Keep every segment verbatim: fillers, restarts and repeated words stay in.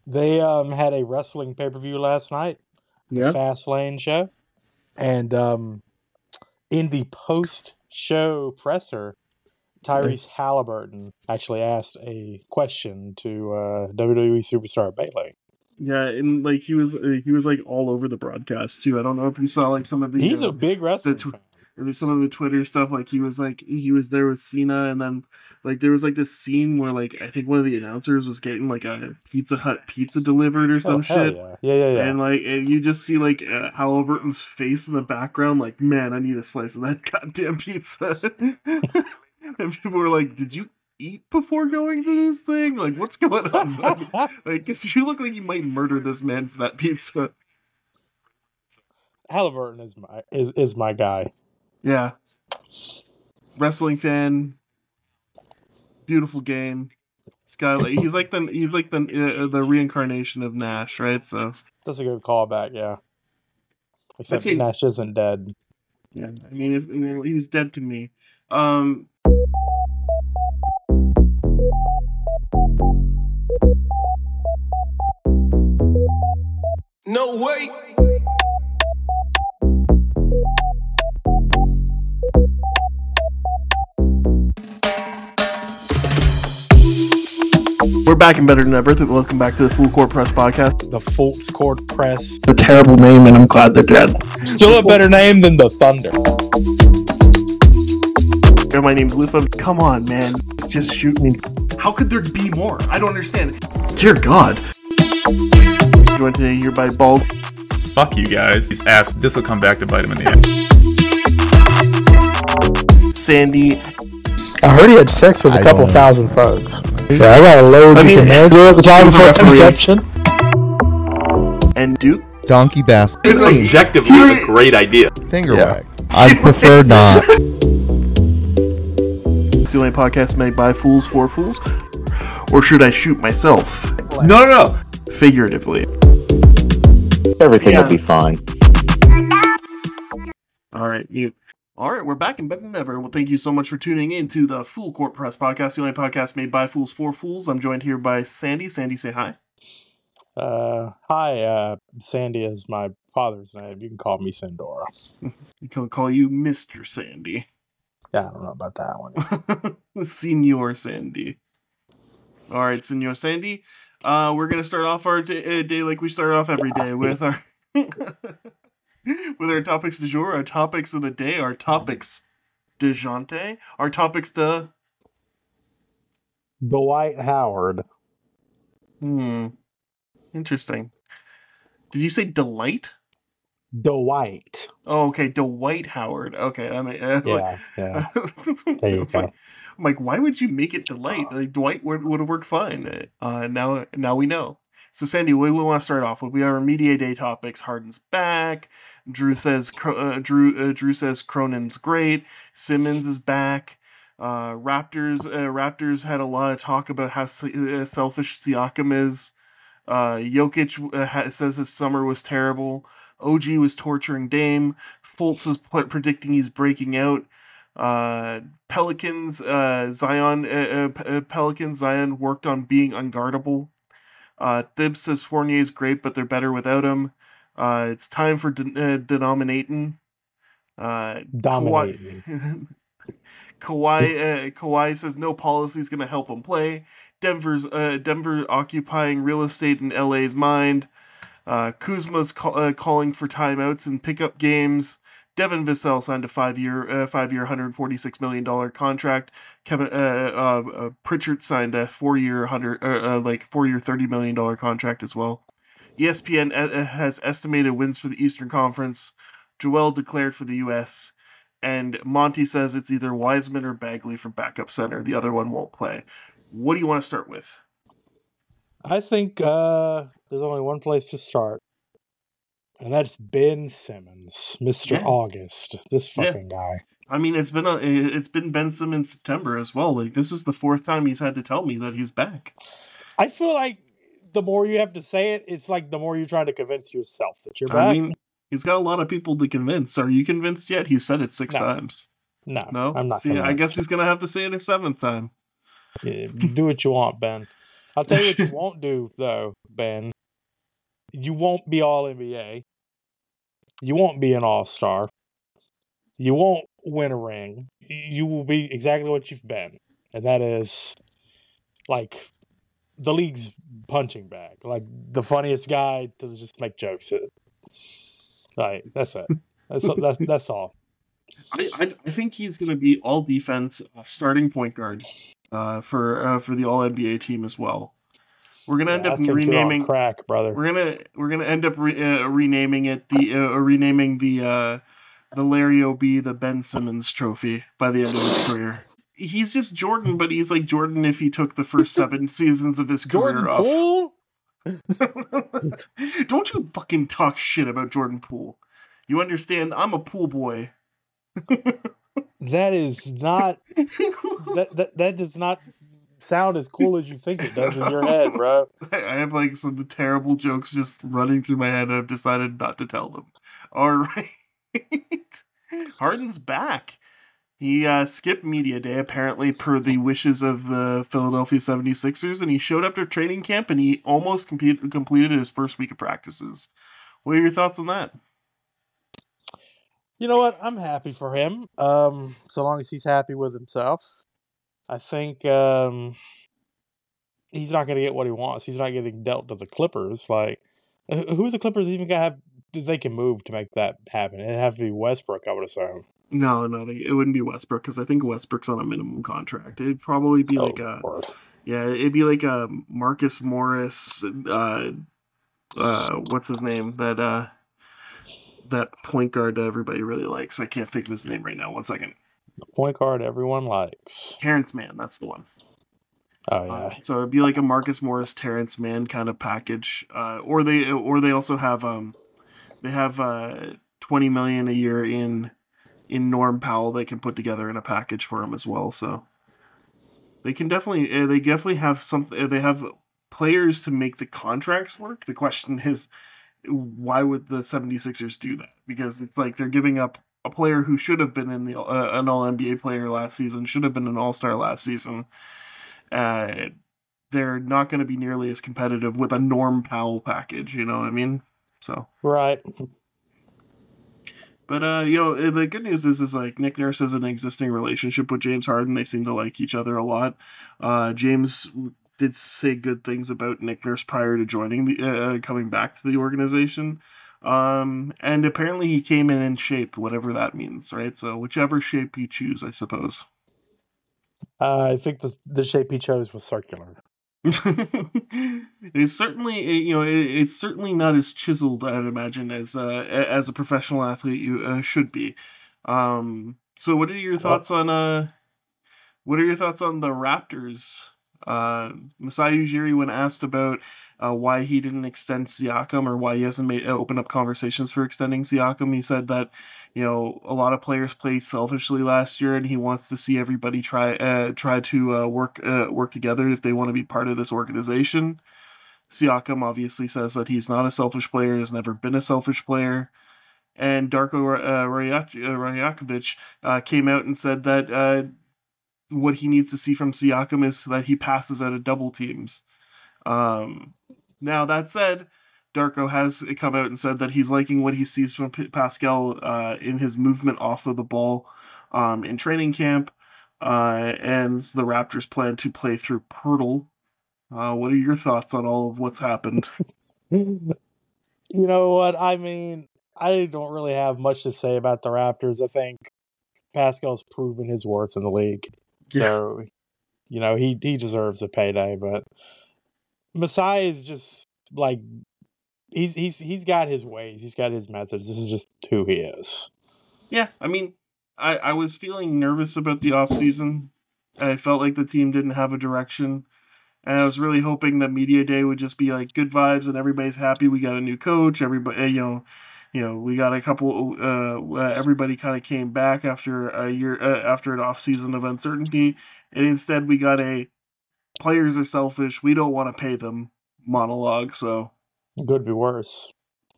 They um, had a wrestling pay-per-view last night, the Yeah. Fastlane show. And um, in the post-show presser, Tyrese Halliburton actually asked a question to uh, W W E superstar Bayley. Yeah, and like he was, uh, he was like all over the broadcast too. I don't know if you saw like some of the. He's uh, a big wrestling the tw- fan. or some of the Twitter stuff. Like he was like he was there with Cena, and then like there was like this scene where like I think one of the announcers was getting like a Pizza Hut pizza delivered or some Oh, hell shit. yeah. Yeah, yeah, yeah. And like, and you just see like uh, Halliburton's face in the background, like, man, I need a slice of that goddamn pizza. And people were like, "Did you eat before going to this thing? Like, what's going on, buddy? Like, 'cause you look like you might murder this man for that pizza." Halliburton is my is, is my guy. Yeah, wrestling fan, beautiful game. Sky, he's like the he's like the uh, the reincarnation of Nash, right? So That's a good callback, yeah. Except say- Nash isn't dead. yeah, I mean, if, I mean, he's dead to me. Um. No way. We're back and better than ever. Welcome back to the Full Court Press podcast. The Fultz Court Press. It's a terrible name, and I'm glad they're dead. Still a better name than the Thunder. My name's Lufa. Come on, man. Just shoot me. How could there be more? I don't understand. Dear God. Joined today here by Bald. Fuck you guys. He's asked. This will come back to bite him in the ass. Sandy. I heard he had sex with a I couple don't know. thousand folks. Yeah, I got a load I of mean, commander at the time he was of a referee. conception. And Duke. Donkey basket. This is objectively a great idea. Finger Yeah. wag. I prefer not. It's the only podcast made by fools for fools. Or should I shoot myself? No, no, no. Figuratively. Everything Yeah. will be fine. All right, mute. All right, we're back and better than ever. Well, thank you so much for tuning in to the Full Court Press podcast, the only podcast made by fools for fools. I'm joined here by Sandy. Sandy, say hi. Uh, hi, uh, Sandy is my father's name. You can call me Sandora. We can call you Mister Sandy. Yeah, I don't know about that one. Senor Sandy. All right, Senor Sandy. Uh, we're gonna start off our day, uh, day like we start off every day with our with our topics du jour, our topics of the day, our topics de jante, our topics de Dwight Howard. hmm. Interesting. Did you say delight? Dwight. Oh, okay, Dwight Howard. Okay, that makes yeah, Yeah, yeah. like, There you it's go. like, I'm like, why would you make it delight? Like Dwight would, would have worked fine. Uh, now, now we know. So, Sandy, we, we want to start off with we are media day topics. Harden's back. Drew says uh, Drew uh, Drew says Cronin's great. Simmons is back. Uh, Raptors uh, Raptors had a lot of talk about how uh, selfish Siakam is. Uh, Jokic uh, ha- says his summer was terrible. O G was torturing Dame. Fultz is pl- predicting he's breaking out. Uh, Pelicans, uh, Zion, uh, uh, Pelicans, Zion worked on being unguardable. Uh, Thibs says Fournier is great, but they're better without him. Uh, it's time for de- uh, denominating. Uh, Dominating. Kawhi, Kawhi, uh, Kawhi says no policy is going to help him play. Denver's uh, Denver occupying real estate in L A's mind. Uh, Kuzma's ca- uh, calling for timeouts and pickup games. Devin Vassell signed a five-year, uh, five-year, one hundred forty-six million dollars contract. Kevin uh, uh, uh, Pritchard signed a four-year, hundred, uh, uh, like four-year, thirty million dollars contract as well. E S P N uh, has estimated wins for the Eastern Conference. Joel declared for the U S And Monty says it's either Wiseman or Bagley for backup center. The other one won't play. What do you want to start with? I think uh, there's only one place to start, and that's Ben Simmons, Mister Yeah. August. This Yeah. fucking guy. I mean, it's been a it's been Ben Simmons September as well. Like this is the fourth time he's had to tell me that he's back. I feel like the more you have to say it, it's like the more you're trying to convince yourself that you're I back. mean, he's got a lot of people to convince. Are you convinced yet? He said it six No. times. no, No, I'm not. See, I convinced. guess he's gonna have to say it a seventh time. Yeah, do what you want, Ben. I'll tell you what you won't do, though, Ben. You won't be all N B A. You won't be an all-star. You won't win a ring. You will be exactly what you've been. And that is, like, the league's punching bag. Like, the funniest guy to just make jokes at. Right, that's it. That's, that's, that's all. I, I I think he's going to be all defense, uh, starting point guard uh, for uh, for the All N B A team as well. We're gonna Yeah, end I up think renaming. You're on crack, brother. We're gonna we're gonna end up re, uh, renaming it the uh, renaming the uh, the Larry O'B the Ben Simmons Trophy by the end of his career. He's just Jordan, but he's like Jordan if he took the first seven seasons of his Jordan career off. Poole? Don't you fucking talk shit about Jordan Poole. You understand? I'm a pool boy. That is not that, that that does not sound as cool as you think it does in your head, bro. I have like some terrible jokes just running through my head, and I've decided not to tell them. All right, Harden's back. He uh, skipped media day apparently per the wishes of the Philadelphia seventy-sixers, and he showed up to training camp and he almost complete, completed his first week of practices. What are your thoughts on that? You know what? I'm happy for him. Um, so long as he's happy with himself. I think um, he's not going to get what he wants. He's not getting dealt to the Clippers. Like, who are the Clippers even going to have that they can move to make that happen? It'd have to be Westbrook, I would assume. No, no, they, it wouldn't be Westbrook because I think Westbrook's on a minimum contract. It'd probably be Oh, like a Lord. yeah, it'd be like a Marcus Morris. Uh, uh, what's his name? That uh, that point guard that everybody really likes. I can't think of his name right now. One second. The point guard everyone likes. Terrence Mann, that's the one. Oh, yeah. Uh, so it'd be like a Marcus Morris, Terrence Mann kind of package. Uh, or they or they also have um, they have uh twenty million a year in. in Norm Powell they can put together in a package for him as well. So they can definitely, uh, they definitely have something, uh, they have players to make the contracts work. The question is, why would the seventy-sixers do that? Because it's like they're giving up a player who should have been in the uh, an All N B A player last season, should have been an All-Star last season. Uh, they're not going to be nearly as competitive with a Norm Powell package, you know what I mean? So Right. But, uh, you know, the good news is, is like Nick Nurse has an existing relationship with James Harden. They seem to like each other a lot. Uh, James did say good things about Nick Nurse prior to joining the, uh, coming back to the organization. Um, and apparently he came in in shape, whatever that means, right? So whichever shape you choose, I suppose. Uh, I think the the shape he chose was circular. It's certainly, you know, it's certainly not as chiseled, I'd imagine, as uh, as a professional athlete you uh, should be. Um, so, what are your thoughts on uh, what are your thoughts on the Raptors? Uh, Masai Ujiri, when asked about uh, why he didn't extend Siakam or why he hasn't made uh, open up conversations for extending Siakam, he said that, you know, a lot of players played selfishly last year, and he wants to see everybody try uh, try to uh, work uh, work together if they want to be part of this organization. Siakam obviously says that he's not a selfish player, has never been a selfish player. And Darko uh, Rajakovic uh, came out and said that uh, what he needs to see from Siakam is that he passes out of double teams. Um, now, that said, Darko has come out and said that he's liking what he sees from P- Pascal uh, in his movement off of the ball um, in training camp. Uh, and the Raptors plan to play through Pirtle. Uh, what are your thoughts on all of what's happened? You know what? I mean, I don't really have much to say about the Raptors. I think Pascal's proven his worth in the league. Yeah. So, you know, he, he deserves a payday. But Masai is just, like, he's, he's, he's got his ways. He's got his methods. This is just who he is. Yeah, I mean, I, I was feeling nervous about the offseason. I felt like the team didn't have a direction. And I was really hoping that media day would just be like good vibes and everybody's happy. We got a new coach. Everybody, you know, you know, we got a couple. Uh, uh, everybody kind of came back after a year, uh, after an off season of uncertainty, and instead we got a players are selfish. We don't want to pay them monologue. So It could be worse.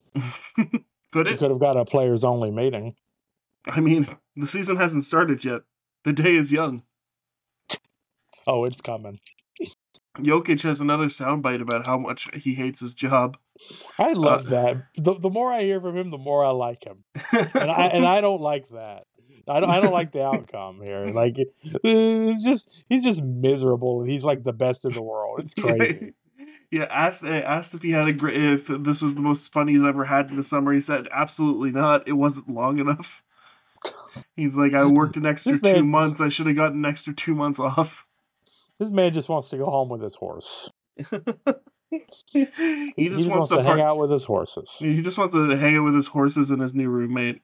could We it? could have got a players only meeting. I mean, the season hasn't started yet. The day is young. Oh, it's coming. Jokic has another soundbite about how much he hates his job. I love Uh, that. The, the more I hear from him, the more I like him, and I and I don't like that. I don't. I don't like the outcome here. Like, it's just he's just miserable, and he's like the best in the world. It's crazy. Yeah, asked asked if he had a great, if this was the most fun he's ever had in the summer. He said, "Absolutely not. It wasn't long enough." He's like, "I worked an extra This two man- months. I should have gotten an extra two months off." This man just wants to go home with his horse. he just, He just wants, wants to, to part- hang out with his horses. He just wants to hang out with his horses and his new roommate.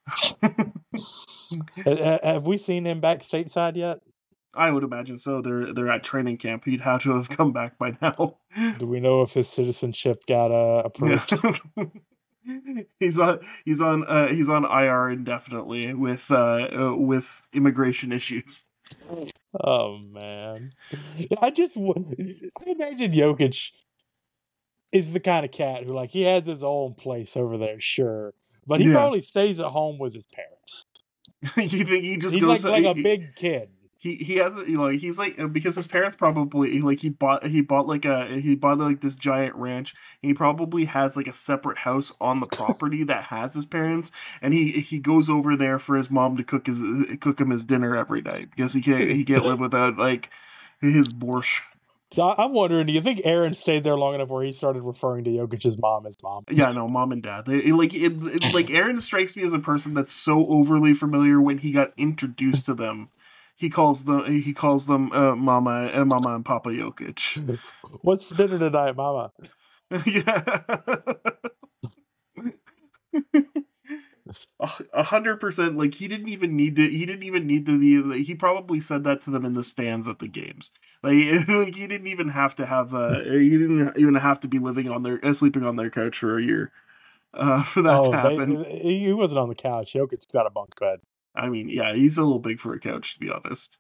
Ha- Have we seen him back stateside yet? I would imagine so. They're they're at training camp. He'd have to have come back by now. Do we know if his citizenship got uh, approved? Yeah. he's on he's on uh, he's on I R indefinitely with uh, uh, with immigration issues. Oh man, I just w- I imagine Jokic is the kind of cat who, like, he has his own place over there, sure, but he Yeah. probably stays at home with his parents. You think he just He's goes like, like a he- big kid. He he has you know he's like because his parents probably like he bought he bought like a he bought like this giant ranch. And he probably has like a separate house on the property that has his parents, and he he goes over there for his mom to cook his cook him his dinner every night because he can't he can't live without like his borscht. So I- I'm wondering, do you think Aaron stayed there long enough where he started referring to Jokic's mom as mom? Yeah, no, mom and dad. They like it, it. Like Aaron strikes me as a person that's so overly familiar when he got introduced to them. He calls them. He calls them uh, Mama and Mama and Papa Jokic. What's for dinner tonight, Mama? Yeah, A- a hundred percent. Like he didn't even need to. He didn't even need to be. Like, he probably said that to them in the stands at the games. Like, like he didn't even have to have. Uh, he didn't even have to be living on their uh, sleeping on their couch for a year uh, for that oh, to they, happen. he he wasn't on the couch. Jokic's got a bunk bed. I mean, yeah, he's a little big for a couch, to be honest.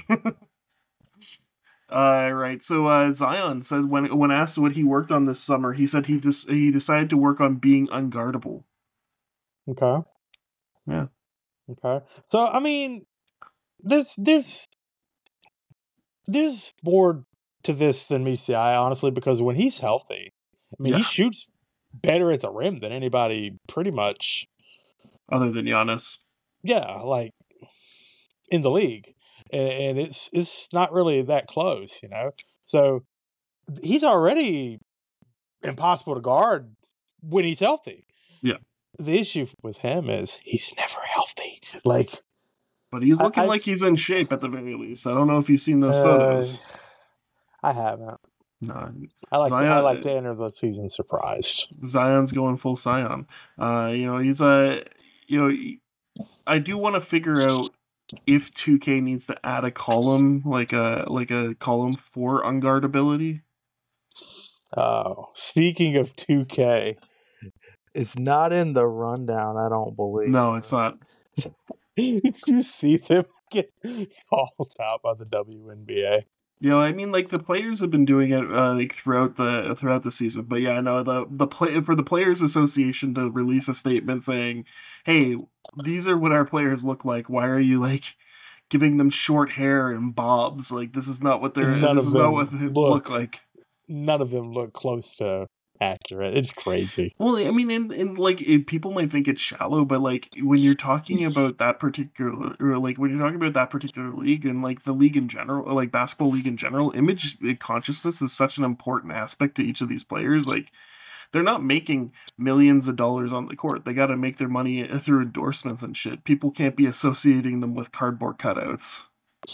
uh, right. So uh, Zion said when when asked what he worked on this summer, he said he just he decided to work on being unguardable. Okay. Yeah. Okay. So I mean, there's there's there's more to this than meets the eye, honestly, because when he's healthy, I mean, Yeah. he shoots better at the rim than anybody, pretty much. Other than Giannis. Yeah, like in the league, and, and it's it's not really that close, you know. So he's already impossible to guard when he's healthy. Yeah. The issue with him is he's never healthy. Like, But he's I- looking I- like he's in shape at the very least. I don't know if you've seen those uh, photos. I haven't. No, I like to, I Zion- like to enter the season surprised. Zion's going full Zion. Uh, you know, he's a, you know, I do want to figure out if two K needs to add a column, like a like a column for unguardability. Oh, speaking of two K, it's not in the rundown, I don't believe. No, it's not. Did you see them get called out by the W N B A? You know, I mean, like the players have been doing it uh, like throughout the throughout the season, but yeah, no, the the play for the Players Association to release a statement saying, "Hey, these are what our players look like. Why are you like giving them short hair and bobs? Like this is not what they're. None this of is not them what they look- look like." None of them look close to accurate. It's crazy. Well, I mean, in, in like it, people might think it's shallow, but like when you're talking about that particular, or like when you're talking about that particular league and like the league in general, or like basketball league in general, image consciousness is such an important aspect to each of these players. Like they're not making millions of dollars on the court; they got to make their money through endorsements and shit. People can't be associating them with cardboard cutouts.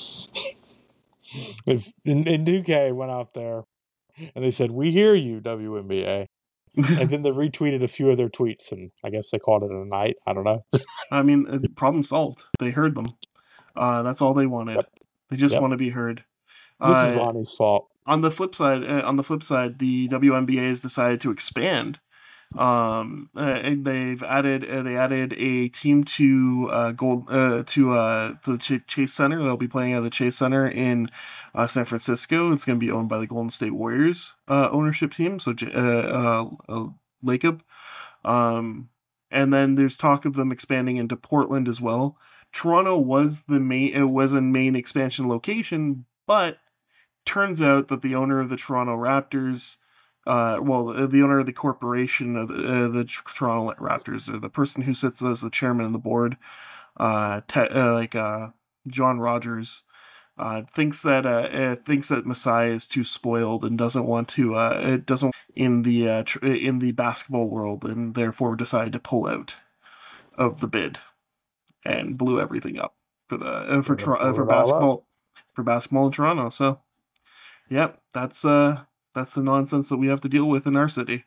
If and, and two K went out there and they said, "We hear you, W N B A," and then they retweeted a few of their tweets, and I guess they called it a night. I don't know. I mean, uh, problem solved. They heard them. Uh, that's all they wanted. Yep. They just Yep. want to be heard. This Uh, is Lonnie's fault. on the flip side, uh, on the flip side, the W N B A has decided to expand. Um, uh, and they've added uh, they added a team to uh, Gold uh, to uh, the Ch- Chase Center. They'll be playing at the Chase Center in uh, San Francisco. It's going to be owned by the Golden State Warriors uh, ownership team. So uh, uh, uh, Lacob. Um, and then there's talk of them expanding into Portland as well. Toronto was the main it was a main expansion location, but turns out that the owner of the Toronto Raptors, uh, well, the owner of the corporation of the, uh, the Toronto Raptors, or the person who sits as the chairman of the board, uh, te- uh like uh, John Rogers, uh, thinks that uh, uh, thinks that Masai is too spoiled and doesn't want to uh, it doesn't in the uh, tr- in the basketball world, and therefore decided to pull out of the bid and blew everything up for the uh, for Tor- uh, for basketball for basketball in Toronto. So, yep, that's uh that's the nonsense that we have to deal with in our city.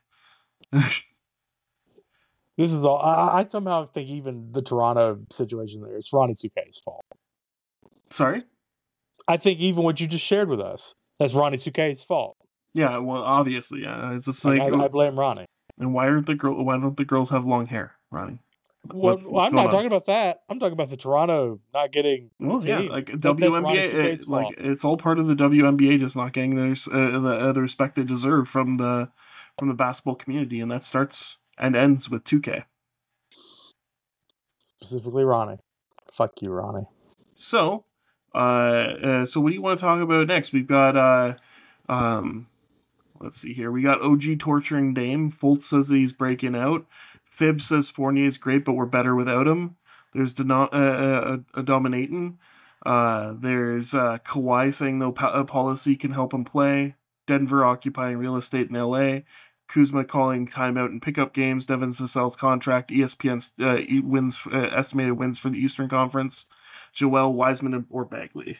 This is all. I, I somehow think even the Toronto situation there, it's Ronnie two K's fault. Sorry? I think even what you just shared with us, that's Ronnie two K's fault. Yeah, well, obviously, yeah. It's just Like, like, I, I blame Ronnie. And why aren't the girl? Why don't the girls have long hair, Ronnie? Well, What's, what's I'm not on? talking about that. I'm talking about the Toronto not getting. Well, yeah, team. like That's- W N B A, that's Ronnie two K's it, like fault. it's all part of the W N B A just not getting their uh, the, uh, the respect they deserve from the from the basketball community, and that starts and ends with two K. Specifically, Ronnie. Fuck you, Ronnie. So, uh, uh, so what do you want to talk about next? We've got, uh, um, let's see here. We got O G torturing Dame. Fultz says that he's breaking out. Fib says Fournier's great, but we're better without him. There's Deno- uh, uh, uh, Dominating. Uh, there's uh, Kawhi saying no po- policy can help him play. Denver occupying real estate in L A. Kuzma calling timeout in pickup games. Devin Vassell's contract. E S P N's uh, wins uh, estimated wins for the Eastern Conference. Joel, Wiseman, or Bagley.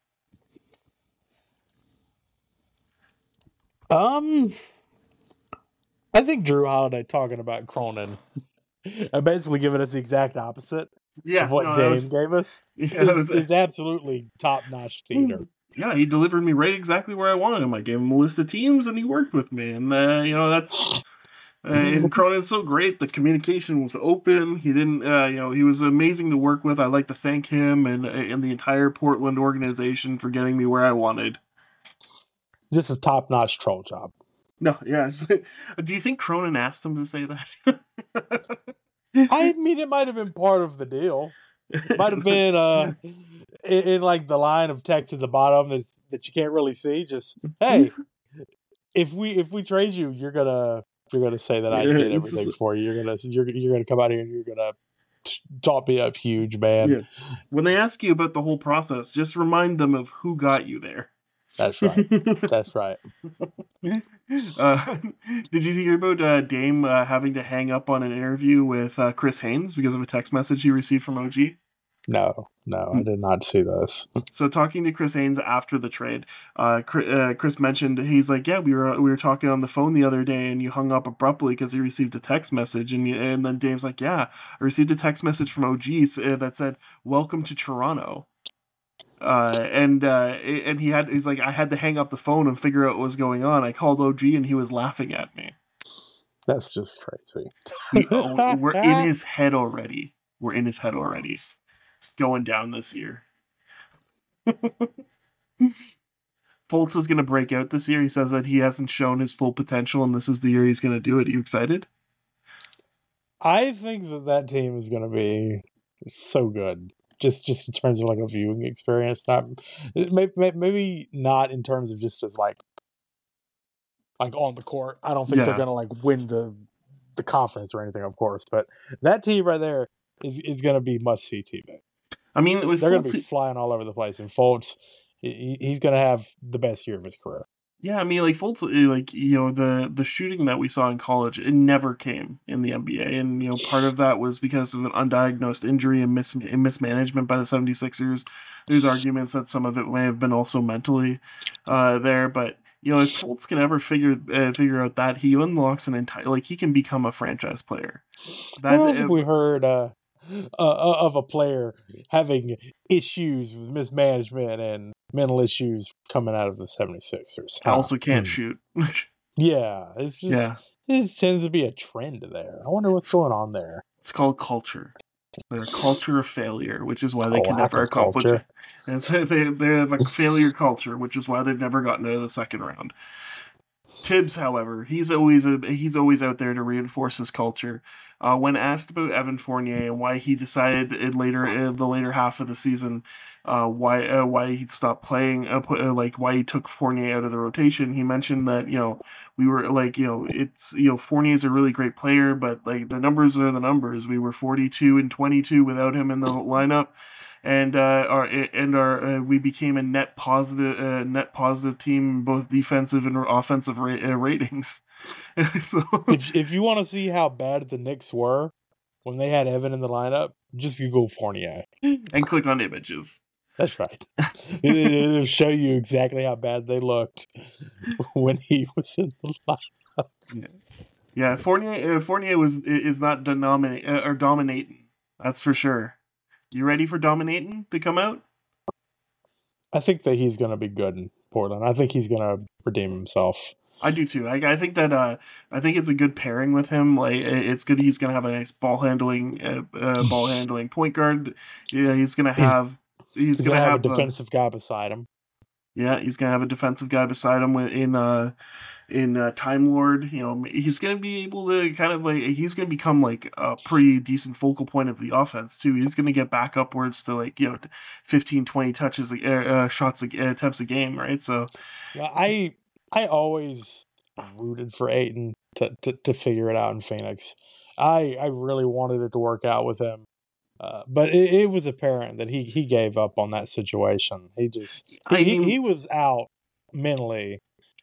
Um, I think Drew Holiday talking about Cronin and basically giving us the exact opposite Yeah, of what no, that Dame was- gave us Yeah, that is, was- is absolutely top-notch theater. Yeah, he delivered me right exactly where I wanted him. I gave him a list of teams, and he worked with me. And uh, you know that's uh, and Cronin's so great. The communication was open. He didn't, uh, you know, he was amazing to work with. I'd like to thank him and and the entire Portland organization for getting me where I wanted. Just a top-notch troll job. No, yeah. Do you think Cronin asked him to say that? I mean, it might have been part of the deal. Might have been uh, in, in like the line of text at the bottom that that you can't really see. Just hey, if we if we trade you, you're gonna you're gonna say that I Yeah, did it's everything just- for you. You're gonna you're you're gonna come out here and you're gonna top me up huge, man. Yeah. When they ask you about the whole process, just remind them of who got you there. That's right. That's right. Uh, did you hear about uh, Dame uh, having to hang up on an interview with uh, Chris Haynes because of a text message he received from O G? No, no, I did not see this. So talking to Chris Haynes after the trade, uh, Chris, uh, Chris mentioned he's like, yeah, we were we were talking on the phone the other day, and you hung up abruptly because you received a text message, and you, and then Dame's like, yeah, I received a text message from O G that said, "Welcome to Toronto." Uh, and uh, and he had he's like, I had to hang up the phone and figure out what was going on. I called O G and he was laughing at me. That's just crazy. We, oh, we're in his head already. We're in his head already. It's going down this year. Fultz is going to break out this year. He says that he hasn't shown his full potential, and this is the year he's going to do it. Are you excited? I think that that team is going to be so good. Just, just in terms of like a viewing experience, not maybe, maybe not in terms of just as like, like on the court. I don't think Yeah. they're gonna like win the, the conference or anything, of course. But that team right there is is gonna be must see T V. I mean, with They're Fultz, gonna be flying all over the place, and Fultz, he, he's gonna have the best year of his career. yeah, I mean, like Fultz, like you know, the the shooting that we saw in college, it never came in the N B A, and you know, part of that was because of an undiagnosed injury and, mis- and mismanagement by the seventy-sixers. There's arguments that some of it may have been also mentally uh, there, but you know, if Fultz can ever figure uh, figure out that, he unlocks an entire, like he can become a franchise player. What else it. have we heard uh, uh, of a player having issues with mismanagement and mental issues coming out of the seventy-sixers? I also can't Hmm. shoot. Yeah, it's just Yeah, it just tends to be a trend there. I wonder what's going on there. it's called culture. They're a culture of failure, which is why they A can lack never of accomplish culture. it. And so they they have a failure culture, which is why they've never gotten out of the second round. Tibbs, however, he's always a, he's always out there to reinforce his culture. Uh, when asked about Evan Fournier and why he decided in later in the later half of the season, uh, why uh, why he stopped playing, uh, put, uh, like why he took Fournier out of the rotation, he mentioned that you know we were like you know it's you know Fournier is a really great player, but like the numbers are the numbers. We were forty-two and twenty-two without him in the lineup. And uh, our and our uh, we became a net positive uh, net positive team, both defensive and offensive ra- uh, ratings. so if, if you want to see how bad the Knicks were when they had Evan in the lineup, just Google Fournier and click on images. That's right. it, it'll show you exactly how bad they looked when he was in the lineup. Yeah, yeah. Fournier uh, Fournier was is not dominate uh, or dominating. That's for sure. You ready for dominating to come out? I think that he's going to be good in Portland. I think he's going to redeem himself. I do too. I, I think that uh, I think it's a good pairing with him. Like it's good. He's going to have a nice ball handling, uh, uh, ball handling point guard. Yeah, he's going to have. He's, he's going to have, have a defensive uh, guy beside him. Yeah, he's going to have a defensive guy beside him in uh, in uh, Time Lord. You know, he's going to be able to kind of like he's going to become like a pretty decent focal point of the offense too. He's going to get back upwards to like you know fifteen, twenty touches, uh, uh, shots, uh, attempts a game, right? So, yeah, I I always rooted for Ayton to, to to figure it out in Phoenix. I I really wanted it to work out with him. Uh, but it, it was apparent that he, he gave up on that situation. He just he, I mean, he, he was out mentally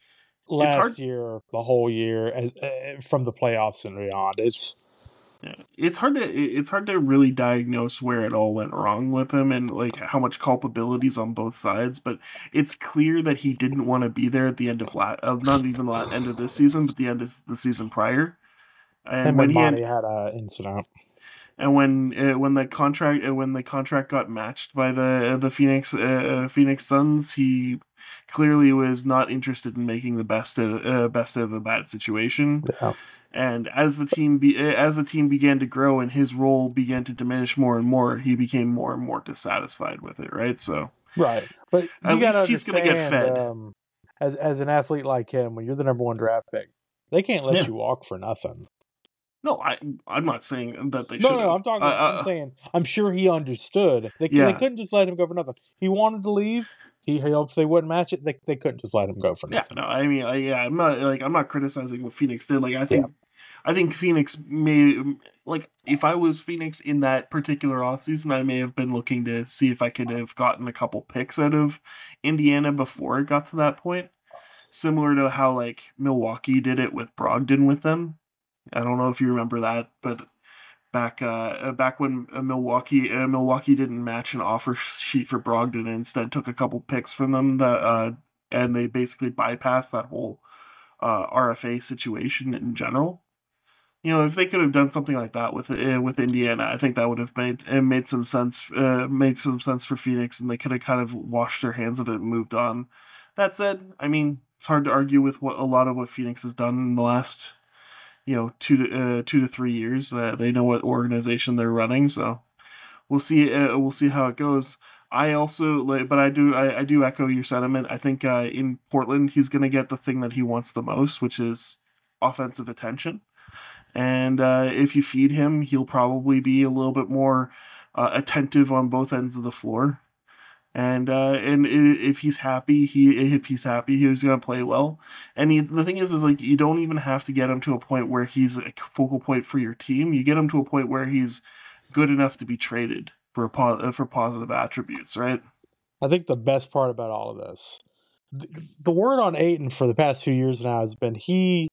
last year, the whole year, as, uh, from the playoffs and beyond. It's yeah, it's hard to it's hard to really diagnose where it all went wrong with him and like how much culpability's on both sides. But it's clear that he didn't want to be there at the end of la- uh, not even the end of this season, but the end of the season prior. And him when and he had, had an incident. And when uh, when the contract uh, when the contract got matched by the uh, the Phoenix uh, Phoenix Suns, he clearly was not interested in making the best of uh, best of a bad situation. Yeah. And as the team be, as the team began to grow and his role began to diminish more and more, he became more and more dissatisfied with it. Right. So right, but at least he's going to get fed. Um, as as an athlete like him, when you're the number one draft pick, they can't let yeah. you walk for nothing. No, I, I'm not saying that they no, should. No, no, I'm talking. Uh, I'm saying I'm sure he understood. They, yeah. they couldn't just let him go for nothing. He wanted to leave. He hopes they wouldn't match it. They they couldn't just let him go for nothing. Yeah, no, I mean, I, yeah, I'm not like I'm not criticizing what Phoenix did. Like I think, yeah. I think Phoenix may like if I was Phoenix in that particular offseason, I may have been looking to see if I could have gotten a couple picks out of Indiana before it got to that point, similar to how like Milwaukee did it with Brogdon with them. I don't know if you remember that, but back uh, back when uh, Milwaukee uh, Milwaukee didn't match an offer sheet for Brogdon and instead took a couple picks from them that uh, and they basically bypassed that whole uh, R F A situation in general. You know, if they could have done something like that with uh, with Indiana, I think that would have made it made some sense uh, made some sense for Phoenix, and they could have kind of washed their hands of it and moved on. That said, I mean, it's hard to argue with what a lot of what Phoenix has done in the last. You know, two to uh, two to three years. Uh, they know what organization they're running, so we'll see. Uh, we'll see how it goes. I also, but I do, I, I do echo your sentiment. I think uh, in Portland, he's going to get the thing that he wants the most, which is offensive attention. And uh, if you feed him, he'll probably be a little bit more uh, attentive on both ends of the floor. And uh, and if he's happy, he if he's happy, he's gonna play well. And he, the thing is, is like you don't even have to get him to a point where he's a focal point for your team. You get him to a point where he's good enough to be traded for a po- for positive attributes, right? I think the best part about all of this, the, the word on Ayton for the past few years now has been he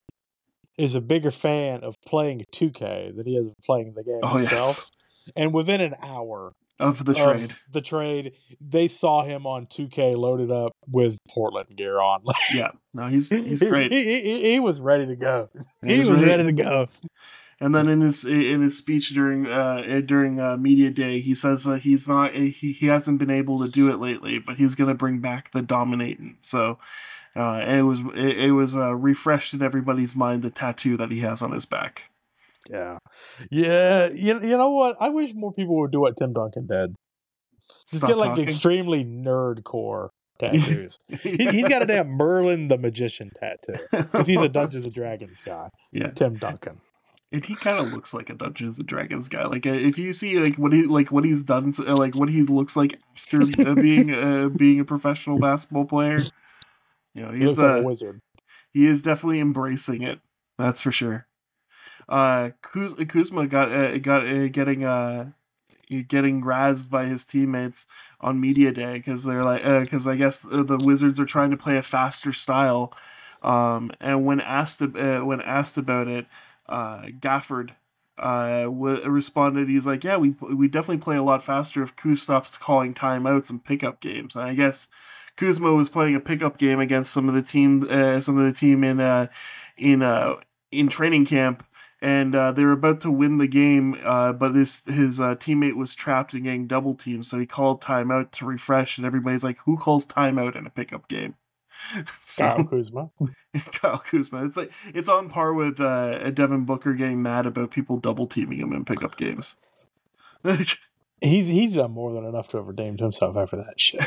is a bigger fan of playing two K than he is of playing the game oh, himself. Yes. And within an hour. Of the trade. Of the trade. They saw him on two K loaded up with Portland gear on. yeah. No, he's he's great. He, he, he, he was ready to go. He, he was ready. ready to go. And then in his in his speech during uh, during uh, media day, he says that he's not he, he hasn't been able to do it lately, but he's going to bring back the dominating. So uh, and it was it, it was uh, refreshed in everybody's mind the tattoo that he has on his back. Yeah, yeah. You you know what? I wish more people would do what Tim Duncan did. Just Stop get like talking. extremely nerdcore tattoos. he, he's got a damn Merlin the Magician tattoo because he's a Dungeons and Dragons guy. Yeah, Tim Duncan. and he kind of looks like a Dungeons and Dragons guy. Like uh, if you see like what he like what he's done, uh, like what he looks like after uh, being uh, being a professional basketball player, you know, He he's looks like uh, a wizard. he is definitely embracing it. That's for sure. Uh, Kuz- Kuzma got uh, got uh, getting uh getting razzed by his teammates on media day because they're like because uh, I guess uh, the Wizards are trying to play a faster style, um, and when asked uh, when asked about it, uh, Gafford uh, w- responded, he's like, yeah, we we definitely play a lot faster if Kuz stops calling timeouts and pickup games. And I guess Kuzma was playing a pickup game against some of the team uh, some of the team in uh, in uh, in training camp. And uh, they were about to win the game, uh, but this his uh, teammate was trapped and getting double teamed, so he called timeout to refresh, and everybody's like, who calls timeout in a pickup game? so, Kyle Kuzma. Kyle Kuzma. It's like it's on par with uh, Devin Booker getting mad about people double teaming him in pickup games. he's he's done more than enough to have redeemed himself after that shit.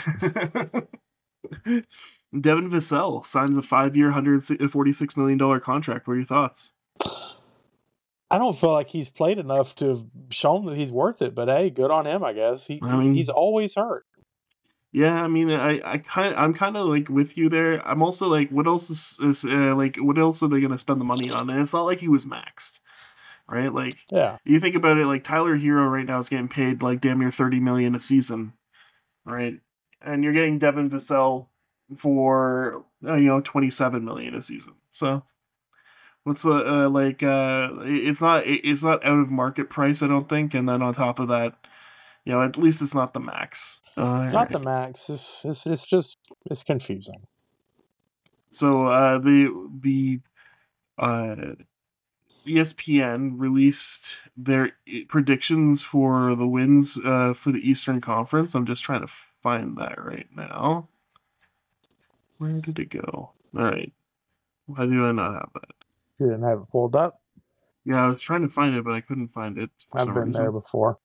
Devin Vassell signs a five-year, one hundred forty-six million dollars contract. What are your thoughts? I don't feel like he's played enough to have shown that he's worth it, but hey, good on him, I guess. He, I mean, he's always hurt. Yeah, I mean, I, I kind, I'm kind of like with you there. I'm also like, what else is, is uh, like, what else are they gonna spend the money on? And it's not like he was maxed, right? Like, yeah, you think about it, like Tyler Hero right now is getting paid like damn near thirty million a season, right? And you're getting Devin Vassell for uh, you know twenty-seven million a season. So. What's the uh, like? Uh, it's not it's not out of market price, I don't think. And then on top of that, you know, at least it's not the max. Uh, it's not the max. It's, it's it's just it's confusing. So uh, the the uh, E S P N released their predictions for the wins uh, for the Eastern Conference. I'm just trying to find that right now. Where did it go? All right, why do I not have that? You didn't have it pulled up? Yeah, I was trying to find it, but I couldn't find it. For I've some been reason. there before.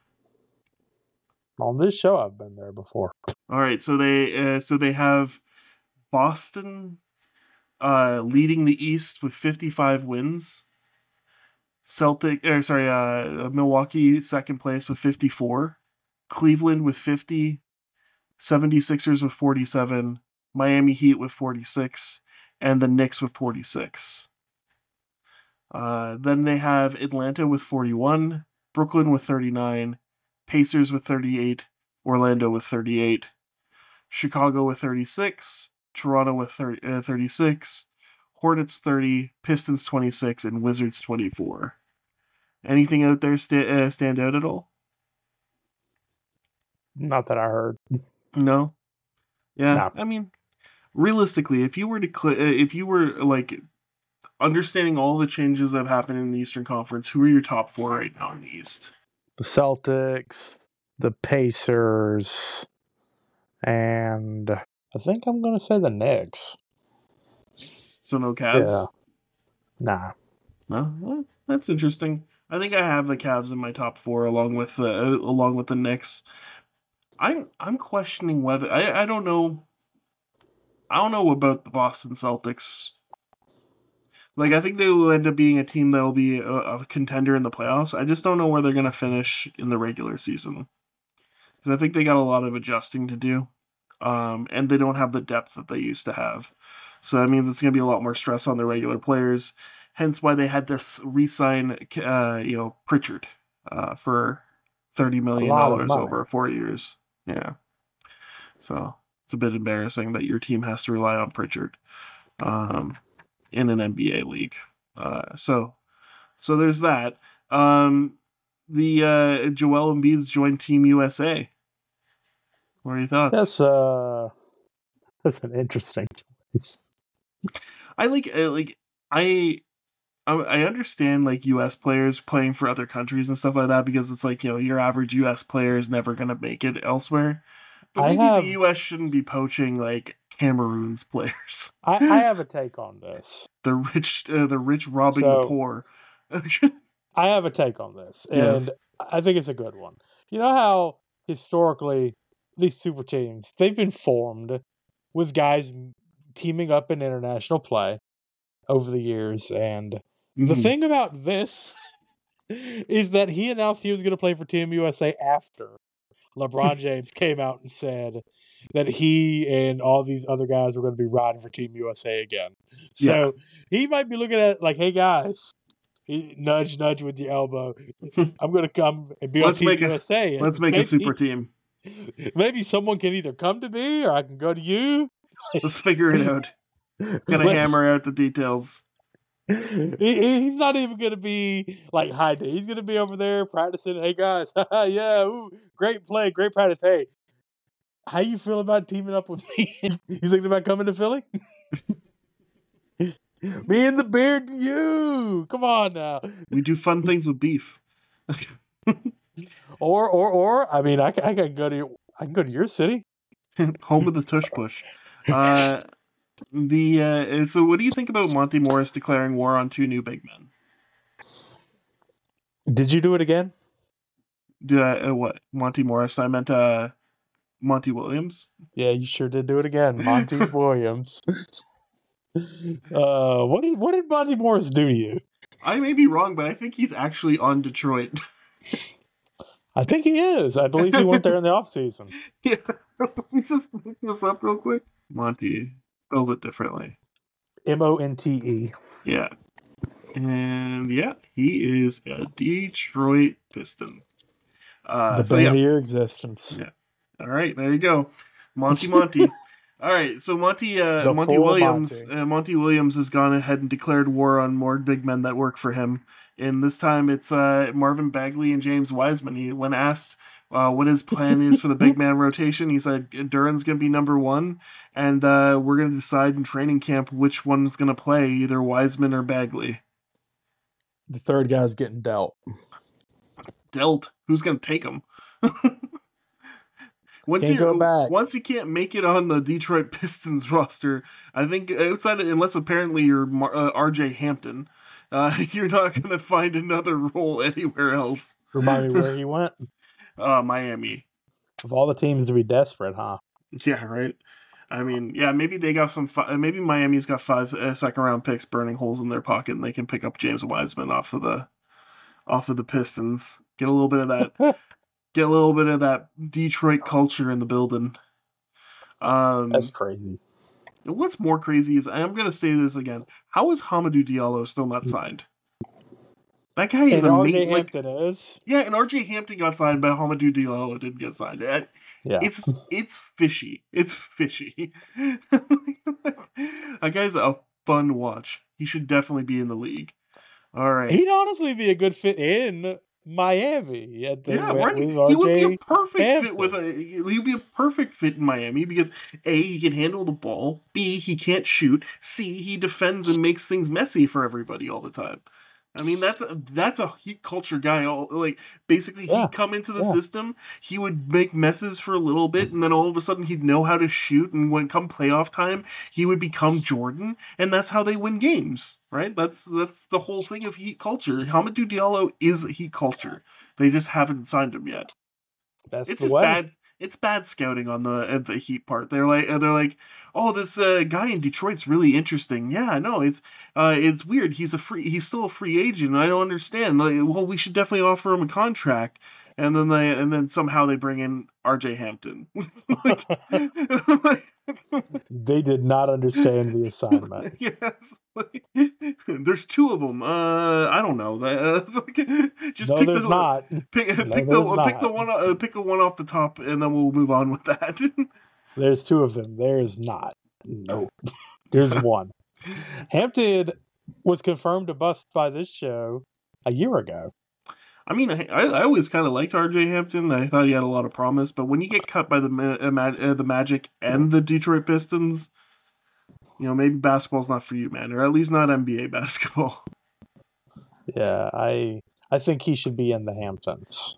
On this show, I've been there before. All right, so they uh, so they have Boston uh, leading the East with fifty-five wins. Celtic, or sorry, uh, Milwaukee second place with fifty-four. Cleveland with fifty. seventy-sixers with forty-seven. Miami Heat with forty-six. And the Knicks with forty-six. Uh, then they have Atlanta with forty-one, Brooklyn with thirty-nine, Pacers with thirty-eight, Orlando with thirty-eight, Chicago with thirty-six, Toronto with thirty, uh, thirty-six, Hornets thirty, Pistons twenty-six, and Wizards twenty-four. Anything out there sta- uh, stand out at all? Not that I heard. No? Yeah, No. I mean, realistically, if you were to cl- uh, if you were like understanding all the changes that have happened in the Eastern Conference, who are your top four right now in the East? The Celtics, the Pacers, and I think I'm going to say the Knicks. So no Cavs? Yeah. Nah. No? Well, that's interesting. I think I have the Cavs in my top four along with the uh, along with the Knicks. I'm I'm questioning whether I, I don't know I don't know about the Boston Celtics. Like, I think they will end up being a team that will be a, a contender in the playoffs. I just don't know where they're going to finish in the regular season. Because I think they got a lot of adjusting to do. Um, and they don't have the depth that they used to have. So that means it's going to be a lot more stress on the regular players. Hence why they had to re-sign, uh, you know, Pritchard uh, for thirty million dollars over four years. Yeah. So it's a bit embarrassing that your team has to rely on Pritchard. Um... in an N B A league. Uh, so so there's that. Um, the uh, Joel Embiid's joined Team U S A. What are your thoughts? That's, uh, that's an interesting choice. I like, uh, like, I, I understand, like, U S players playing for other countries and stuff like that, because it's like, you know, your average U S player is never going to make it elsewhere. But maybe have, the U S shouldn't be poaching, like, Cameroon's players. I, I have a take on this. The rich, uh, the rich robbing so, the poor. I have a take on this, and yes. I think it's a good one. You know how historically these super teams, they've been formed with guys teaming up in international play over the years. And mm-hmm. the thing about this is that he announced he was going to play for Team U S A after LeBron James came out and said that he and all these other guys were going to be riding for Team U S A again. So yeah. he might be looking at it like, hey, guys, he, nudge, nudge with your elbow. I'm going to come and be let's on Team make U S A. A, let's make maybe, a super team. Maybe someone can either come to me or I can go to you. Let's figure it out. Gotta hammer out the details. He, he's not even going to be like high day. He's going to be over there practicing. Hey, guys, yeah, ooh, great play, great practice. Hey, how you feel about teaming up with me? You thinking about coming to Philly? Me and the beard and you. Come on now. We do fun things with beef. or, or, or. I mean, I can, I can go to. I can go to your city. Home of the tush push. Uh, the uh, so, what do you think about Monty Morris declaring war on two new big men? Did you do it again? Do I, uh, what Monty Morris? I meant uh, Monty Williams. Yeah, you sure did do it again, Monty Williams. Uh, what did what did Monty Morris do to you? I may be wrong, but I think he's actually on Detroit. I think he is. I believe he went there in the off season. Yeah, let me just look this up real quick. Monty spells it differently. M O N T E. Yeah, and yeah, he is a Detroit Piston. Uh, the so bane yeah. of your existence. Yeah. All right, there you go, Monty Monty. All right, so Monty uh, Monty Williams Monty. Uh, Monty Williams has gone ahead and declared war on more big men that work for him. And this time it's uh, Marvin Bagley and James Wiseman. He, when asked uh, what his plan is for the big man rotation, he said Duran's going to be number one, and uh, we're going to decide in training camp which one's going to play, either Wiseman or Bagley. The third guy's getting dealt. Dealt? Who's going to take him? Once can't you go back. Once you can't make it on the Detroit Pistons roster, I think outside of, unless apparently you're uh, R J Hampton, uh, you're not going to find another role anywhere else. Remind me where he went. Uh, Miami. Of all the teams to be desperate, huh? Yeah, right. I mean, yeah, maybe they got some. Fi- maybe Miami's got five uh, second round picks burning holes in their pocket, and they can pick up James Wiseman off of the off of the Pistons. Get a little bit of that. Get a little bit of that Detroit culture in the building. Um, That's crazy. What's more crazy is, I'm going to say this again. How is Hamidou Diallo still not signed? That guy is and amazing. R J Hampton like, is. Yeah, and R J Hampton got signed, but Hamidou Diallo didn't get signed. Yeah. It's it's fishy. It's fishy. That guy's a fun watch. He should definitely be in the league. All right. He'd honestly be a good fit in Miami. At the, yeah, with, right. With he would be a perfect Hampton. fit with a. He'd be a perfect fit in Miami because A, he can handle the ball. B, he can't shoot. C, he defends and makes things messy for everybody all the time. I mean, that's a, that's a heat culture guy. All, like, basically, he'd yeah. come into the yeah. system, he would make messes for a little bit, and then all of a sudden he'd know how to shoot, and when come playoff time, he would become Jordan, and that's how they win games, right? That's that's the whole thing of heat culture. Hamidou Diallo is heat culture. They just haven't signed him yet. That's it's the just way. bad. It's bad scouting on the at the Heat part. They're like they're like, oh, this uh, guy in Detroit's really interesting. Yeah, no, it's uh, it's weird. He's a free. He's still a free agent. I don't understand. Like, well, we should definitely offer him a contract. And then they and then somehow they bring in R J Hampton. like, like, they did not understand the assignment. Yes, like, there's two of them. Uh, I don't know. Uh, like, just no, pick there's the not. Pick, no, pick the not. pick the one uh, pick the one off the top, and then we'll move on with that. There's two of them. There's not. No, there's one. Hampton was confirmed to bust by this show a year ago. I mean, I, I always kind of liked R J Hampton. I thought he had a lot of promise, but when you get cut by the uh, the Magic and the Detroit Pistons, you know, maybe basketball's not for you, man, or at least not N B A basketball. Yeah, I I think he should be in the Hamptons.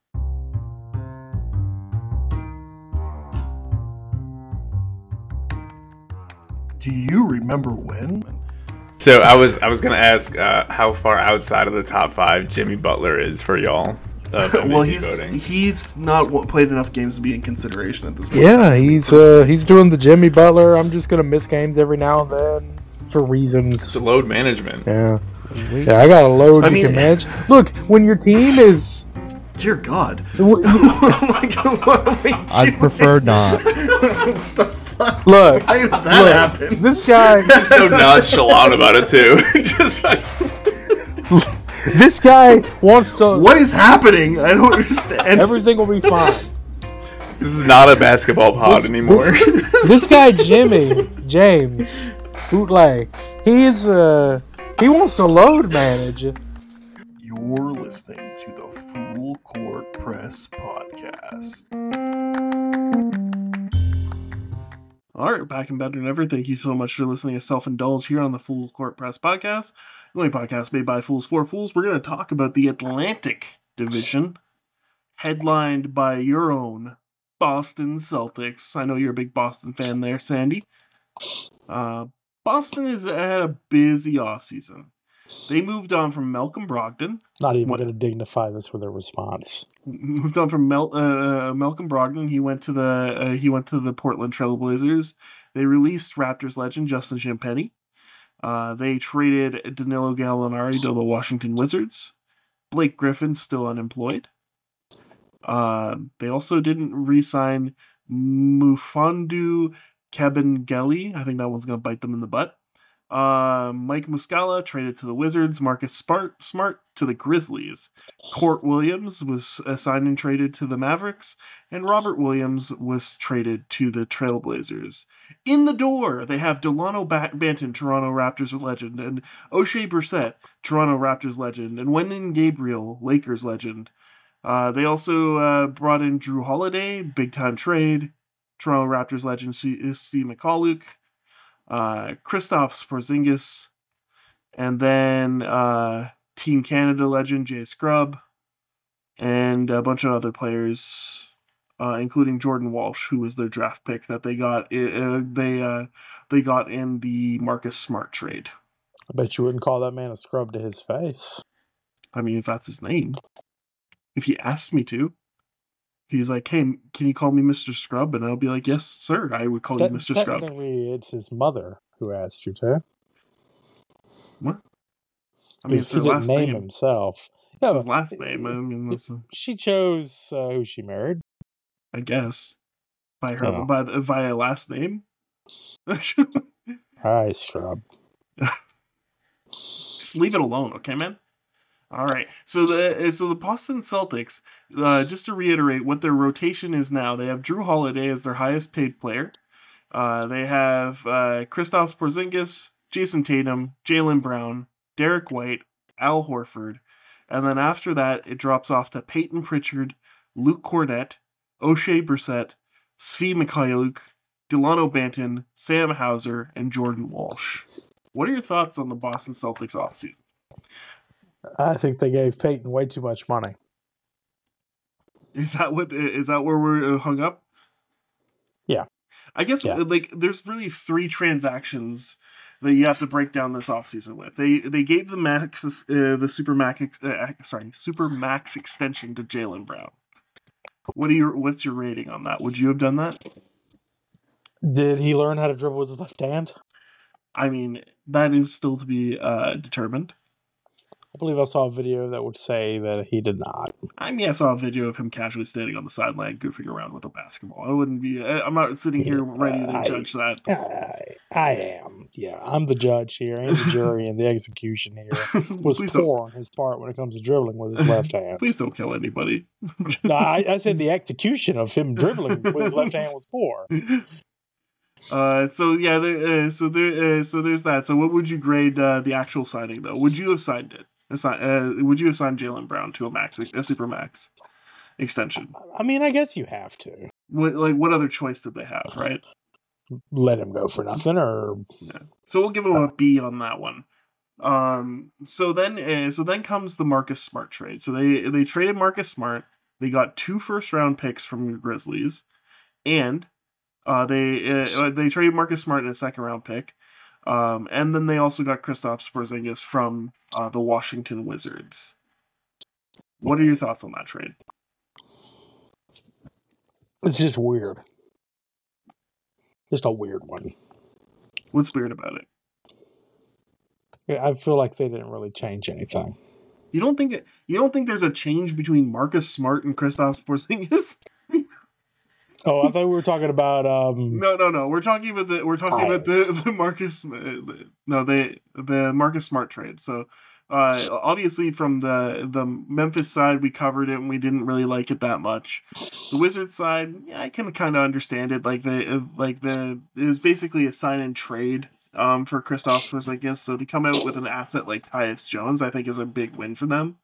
Do you remember when? So I was I was gonna ask uh, how far outside of the top five Jimmy Butler is for y'all. of M V P well, he's voting. he's not w- played enough games to be in consideration at this point. Yeah, for me he's personally. uh, he's doing the Jimmy Butler. I'm just gonna miss games every now and then for It's reasons. load management. Yeah, yeah, I got a load I you mean- can manage. Look, when your team is, Dear God. w- Oh my God, what are we I'd doing? prefer not. What the fuck? look, How did that look, happen? this guy, He's so nonchalant about it too. Just like, this guy wants to. What is happening? I don't understand. Everything will be fine. this is not a basketball pod anymore. This guy Jimmy James Bootleg, he's uh, he wants to load manage. You're listening to the Full Court Press Podcast. All right, back and better than ever. Thank you so much for listening to Self Indulge here on the Full Court Press Podcast, the only podcast made by Fools for Fools. We're going to talk about the Atlantic Division, headlined by your own Boston Celtics. I know you're a big Boston fan there, Sandy. Uh, Boston has had a busy offseason. They moved on from Malcolm Brogdon. Not even What- going to dignify this with a response. Moved on from Mel- uh, Malcolm Brogdon. He went to the uh, he went to the Portland Trail Blazers. They released Raptors legend Justin Champagnie. Uh, they traded Danilo Gallinari to the Washington Wizards. Blake Griffin's still unemployed. Uh, they also didn't re-sign Mufandu Kabengele. I think that one's going to bite them in the butt. Uh, Mike Muscala traded to the Wizards. Marcus Smart, Smart to the Grizzlies. Court Williams was assigned and traded to the Mavericks. And Robert Williams was traded to the Trailblazers. In the door, they have Delano ba- Banton, Toronto Raptors legend, and O'Shea Brissett, Toronto Raptors legend, and Wenyen Gabriel, Lakers legend. Uh, they also uh, brought in Drew Holiday, big-time trade, Toronto Raptors legend C- Steve McCulloch, uh, Kristaps Porzingis, and then uh, Team Canada legend Jay Scrubb, and a bunch of other players, uh, including Jordan Walsh, who was their draft pick that they got. Uh, they uh, they got in the Marcus Smart trade. I bet you wouldn't call that man a scrub to his face. I mean, if that's his name, if he asked me to. If he's like, hey, can you call me Mister Scrub? And I'll be like, yes, sir, I would call you Te- Mister Scrub. Technically, it's his mother who asked you to. What? I mean, Because it's he her didn't last name name. himself. It's Yeah, his last name. I mean, that's a, she chose uh, who she married. I guess by her Oh. by the, via last name. Hi, scrub. Just leave it alone, okay, man. All right. So the so the Boston Celtics, uh, just to reiterate what their rotation is now, they have Drew Holiday as their highest paid player. Uh, they have uh, Kristaps Porzingis, Jason Tatum, Jaylen Brown, Derek White, Al Horford, and then after that it drops off to Peyton Pritchard, Luke Cornett, O'Shea Brissett, Svi Mikhailuk, Delano Banton, Sam Hauser, and Jordan Walsh. What are your thoughts on the Boston Celtics offseason? I think they gave Peyton way too much money. Is that what is that where we're hung up? Yeah. I guess Yeah. like there's really three transactions that you have to break down this offseason with. They they gave the max uh, the super max ex- uh, sorry super max extension to Jaylen Brown. What are your what's your rating on that? Would you have done that? Did he learn how to dribble with his left hand? I mean, that is still to be uh, determined. I believe I saw a video that would say that he did not. I mean, I saw a video of him casually standing on the sideline goofing around with a basketball. I wouldn't be. I'm not sitting here ready to I- judge that. I, I am. Yeah, I'm the judge here, and the jury, and the execution here was please, don't, poor on his part when it comes to dribbling with his left hand. please don't kill anybody. No, I, I said the execution of him dribbling with his left hand was poor. Uh, so yeah, there, uh, so there, uh, so there's that. So what would you grade uh, the actual signing though? Would you have signed it? Assign, uh, would you have signed Jaylen Brown to a max, a super max extension? I mean, I guess you have to What like what other choice did they have, right? let him go for nothing, or Yeah. So we'll give him a B on that one. Um. So then, uh, so then comes the Marcus Smart trade. So they they traded Marcus Smart. They got two first round picks from the Grizzlies, and uh, they uh, they traded Marcus Smart in a second round pick. Um, and then they also got Kristaps Porzingis from uh, the Washington Wizards. What are your thoughts on that trade? It's just weird. Just a weird one. What's weird about it? Yeah, I feel like they didn't really change anything. You don't think it, you don't think there's a change between Marcus Smart and Kristaps Porzingis? Oh, I thought we were talking about um No, no, no. We're talking about the we're talking about the, the Marcus uh, the, no the the Marcus Smart trade. So uh, obviously from the the Memphis side we covered it and we didn't really like it that much. The Wizards side, yeah, I can kind of understand it. Like the like the it was basically a sign and trade um for Kristaps Porzingis. So to come out with an asset like Tyus Jones, I think is a big win for them.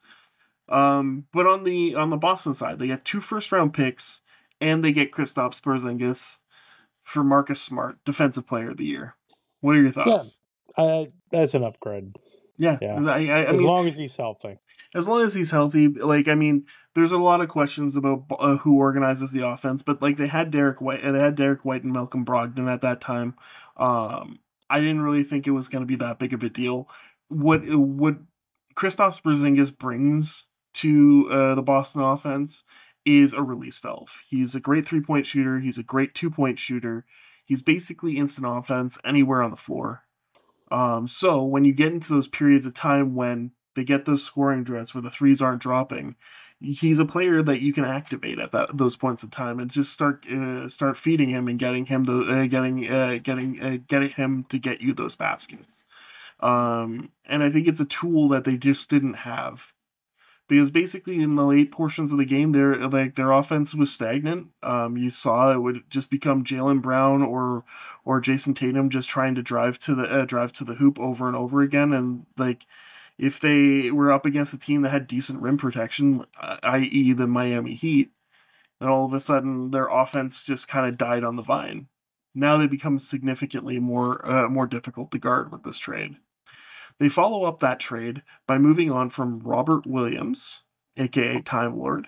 Um, but on the on the Boston side, they get two first round picks. And they get Kristaps Porzingis for Marcus Smart, Defensive Player of the Year. What are your thoughts? Yeah, uh, that's an upgrade. Yeah, yeah. I, I, I as mean, long as he's healthy. As long as he's healthy, like I mean, there's a lot of questions about uh, who organizes the offense, but like they had Derek White, they had Derek White and Malcolm Brogdon at that time. Um, I didn't really think it was going to be that big of a deal. What what Kristaps Porzingis brings to uh, the Boston offense is a release valve. He's a great three-point shooter. He's a great two-point shooter. He's basically instant offense anywhere on the floor. Um, so when you get into those periods of time when they get those scoring droughts where the threes aren't dropping, he's a player that you can activate at that those points of time and just start uh, start feeding him and getting him the uh, getting uh, getting uh, getting him to get you those baskets. Um, and I think it's a tool that they just didn't have. Because basically in the late portions of the game, their like their offense was stagnant. Um, you saw it would just become Jaylen Brown or or Jason Tatum just trying to drive to the uh, drive to the hoop over and over again. And like if they were up against a team that had decent rim protection, that is the Miami Heat, then all of a sudden their offense just kind of died on the vine. Now they become significantly more uh, more difficult to guard with this trade. They follow up that trade by moving on from Robert Williams, aka Time Lord,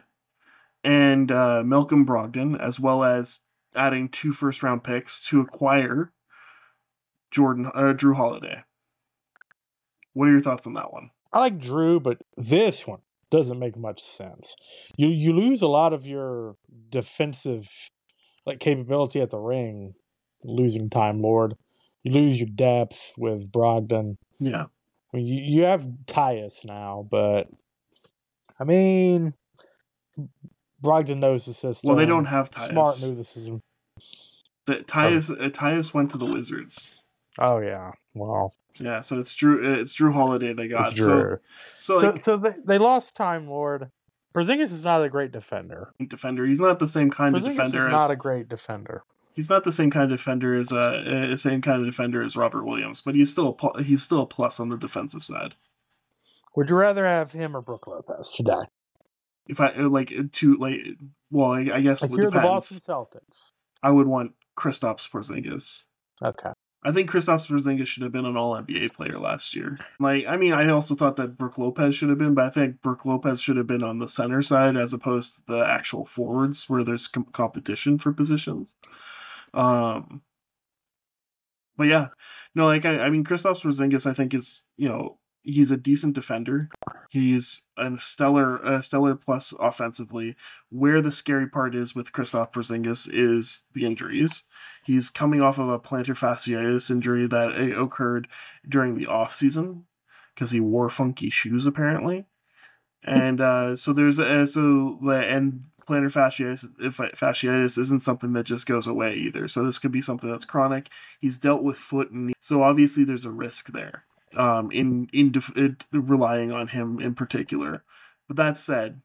and uh, Malcolm Brogdon, as well as adding two first-round picks to acquire Jordan uh, Drew Holiday. What are your thoughts on that one? I like Drew, but this one doesn't make much sense. You you lose a lot of your defensive like capability at the ring, losing Time Lord. You lose your depth with Brogdon. Yeah. I mean, you, you have Tyus now, but I mean, Brogdon knows the system. Well, they don't have Tyus. Smart knew the system. The, Tyus, oh. uh, Tyus went to the Wizards. Oh, yeah. Wow. Yeah, so it's Drew It's Drew Holiday they got. It's Drew. So, so, like, so, so they, they lost Time Lord. Porzingis is not a great defender. Defender. He's not the same kind Porzingis of defender is as... not a great defender. He's not the same kind of defender as uh, uh same kind of defender as Robert Williams, but he's still a, he's still a plus on the defensive side. Would you rather have him or Brook Lopez today? If I like to like, well, I, I guess like it you're depends. the Boston Celtics. I would want Kristaps Porzingis. Okay. I think Kristaps Porzingis should have been an All N B A player last year. Like, I mean, I also thought that Brook Lopez should have been, but I think Brook Lopez should have been on the center side as opposed to the actual forwards where there's com- competition for positions. Um, but yeah, no, like I, I mean, Kristaps Porzingis, I think is, you know, he's a decent defender. He's a stellar, a stellar plus offensively. Where the scary part is with Kristaps Porzingis is the injuries. He's coming off of a plantar fasciitis injury that occurred during the off season because he wore funky shoes apparently, and uh, so there's a so and. Plantar fasciitis, if fasciitis isn't something that just goes away either. So this could be something that's chronic. He's dealt with foot and knee. So obviously there's a risk there um, in, in, def- in relying on him in particular. But that said,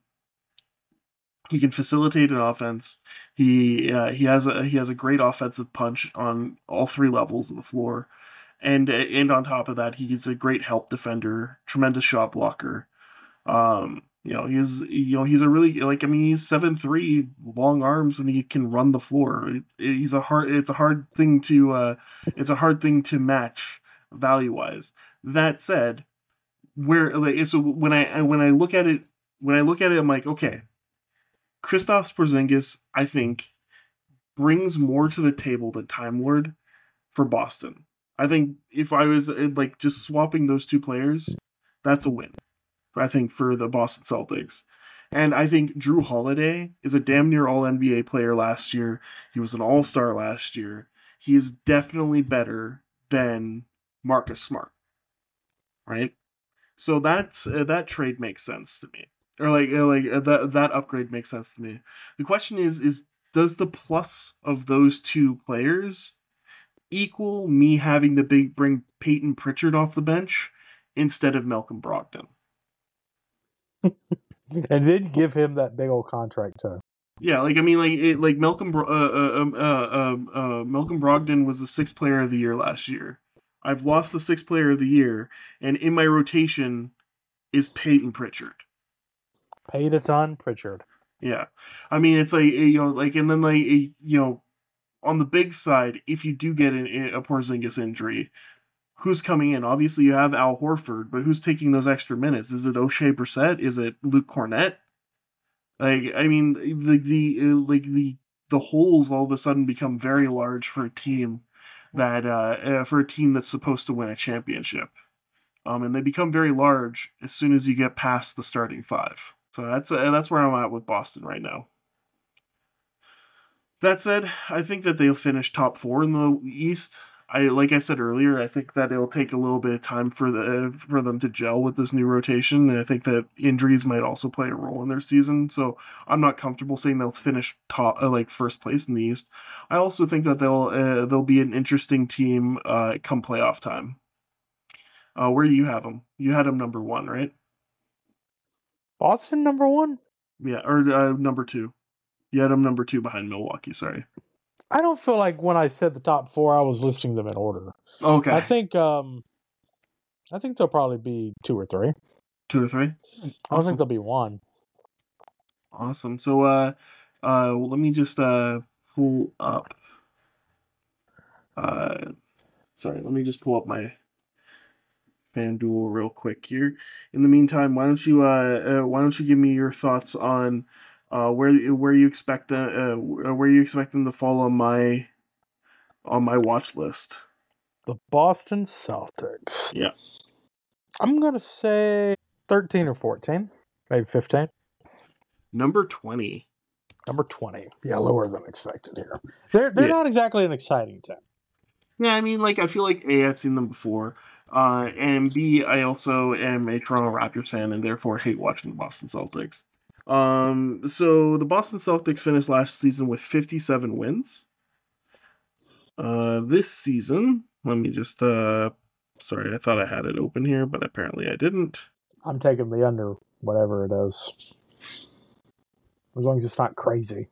he can facilitate an offense. He uh, he has a he has a great offensive punch on all three levels of the floor. And and on top of that, he's a great help defender, tremendous shot blocker. Um You know, he's you know he's a really like I mean he's seven three, long arms, and he can run the floor. It, it, he's a hard it's a hard thing to uh, it's a hard thing to match value wise. That said, where like so when I when I look at it when I look at it, I'm like, okay, Kristaps Porzingis I think brings more to the table than Time Lord for Boston. I think if I was like just swapping those two players, that's a win. I think for the Boston Celtics, And I think Drew Holiday is a damn near all N B A player last year. He was an all-star last year. He is definitely better than Marcus Smart, right? So that's uh, that trade makes sense to me, or like uh, like uh, that that upgrade makes sense to me. The question is is does the plus of those two players equal me having to big bring Peyton Pritchard off the bench instead of Malcolm Brogdon? And then give him that big old contract too. Yeah, like I mean, like it, like Malcolm uh, uh, um, uh, uh, uh, Malcolm Brogdon was the sixth player of the year last year. I've lost the sixth player of the year, and in my rotation is Peyton Pritchard. Paid a ton, Pritchard. Yeah, I mean it's like you know, like and then like you know, on the big side, if you do get an, a Porzingis injury, who's coming in? Obviously, you have Al Horford, but who's taking those extra minutes? Is it O'Shea Brissett? Is it Luke Cornett? Like, I mean, the the like the the holes all of a sudden become very large for a team that uh, uh, for a team that's supposed to win a championship, um, and they become very large as soon as you get past the starting five. So that's uh, that's where I'm at with Boston right now. That said, I think that they'll finish top four in the East. I like I said earlier, I think that it'll take a little bit of time for the for them to gel with this new rotation, and I think that injuries might also play a role in their season. So I'm not comfortable saying they'll finish top uh, like first place in the East. I also think that they'll uh, they'll be an interesting team uh, come playoff time. Uh, where do you have them? You had them number one, right? Boston number one? Yeah, or uh, number two. You had them number two behind Milwaukee. Sorry. I don't feel like when I said the top four, I was listing them in order. Okay. I think um, I think they'll probably be two or three. Two or three? Awesome. I don't think they'll be one. Awesome. So, uh, uh, well, let me just uh pull up. Uh, sorry, let me just pull up my FanDuel real quick here. In the meantime, why don't you uh, uh why don't you give me your thoughts on uh where where you expect the uh where you expect them to fall on my on my watch list? The Boston Celtics. Yeah. I'm gonna say thirteen or fourteen, maybe fifteen. Number twenty. Number twenty. Yeah, lower than expected here. They're they're Yeah. not exactly an exciting team. Yeah, I mean, like I feel like A, I've seen them before, uh, and B, I also am a Toronto Raptors fan and therefore hate watching the Boston Celtics. Um, so the Boston Celtics finished last season with fifty-seven wins. Uh, this season, let me just, uh, sorry, I thought I had it open here, but apparently I didn't. I'm taking the under, whatever it is. As long as it's not crazy.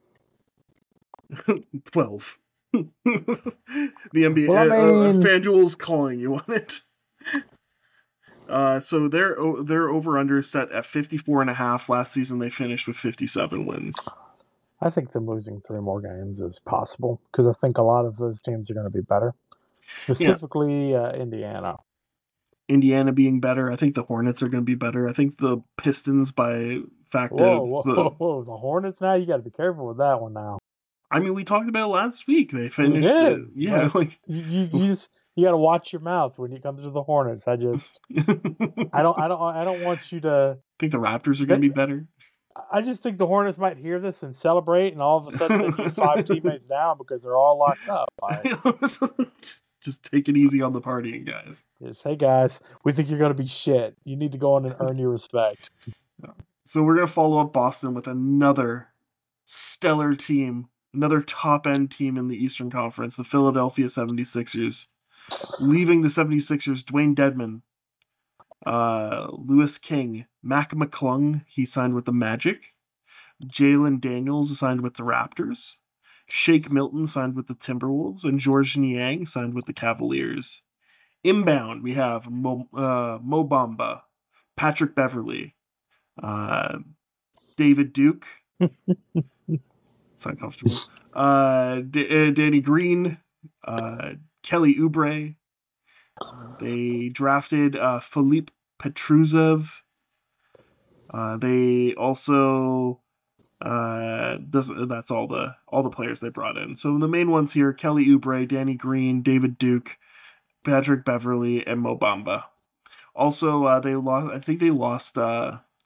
twelve. The N B A, Well, I uh, uh, mean- FanDuel's calling you on it. Uh, so their their over under set at fifty-four and a half. Last season they finished with fifty-seven wins. I think them losing three more games is possible because I think a lot of those teams are going to be better. Specifically, uh, Indiana. Indiana being better. I think the Hornets are going to be better. I think the Pistons, by fact Whoa, of whoa, the, whoa, whoa! The Hornets now. You got to be careful with that one now. I mean, we talked about it last week. They finished. did, uh, yeah, but- like You, you, you just you got to watch your mouth when it comes to the Hornets. I just I don't I don't I don't want you to. think the Raptors are going to be better. I just think the Hornets might hear this and celebrate, and all of a sudden send you five teammates down because they're all locked up. I, just, just take it easy on the partying, guys. just, hey guys, we think you're going to be shit. You need to go on and earn your respect. So we're going to follow up Boston with another stellar team, another top-end team in the Eastern Conference, the Philadelphia seventy-sixers. Leaving the seventy-sixers, Dwayne Dedman, uh, Lewis King, Mac McClung, he signed with the Magic. Jalen Daniels signed with the Raptors. Shake Milton signed with the Timberwolves. And George Niang signed with the Cavaliers. Inbound, we have Mo, uh, Mo Bamba, Patrick Beverly, uh, David Duke. It's uncomfortable. Uh, D- uh, Danny Green, uh, Kelly Oubre. They drafted uh, Philippe Petrusev. Uh, they also uh, does, that's all the all the players they brought in. So the main ones here: Kelly Oubre, Danny Green, David Duke, Patrick Beverly, and Mo Bamba. Also, uh, they lost. I think they lost uh,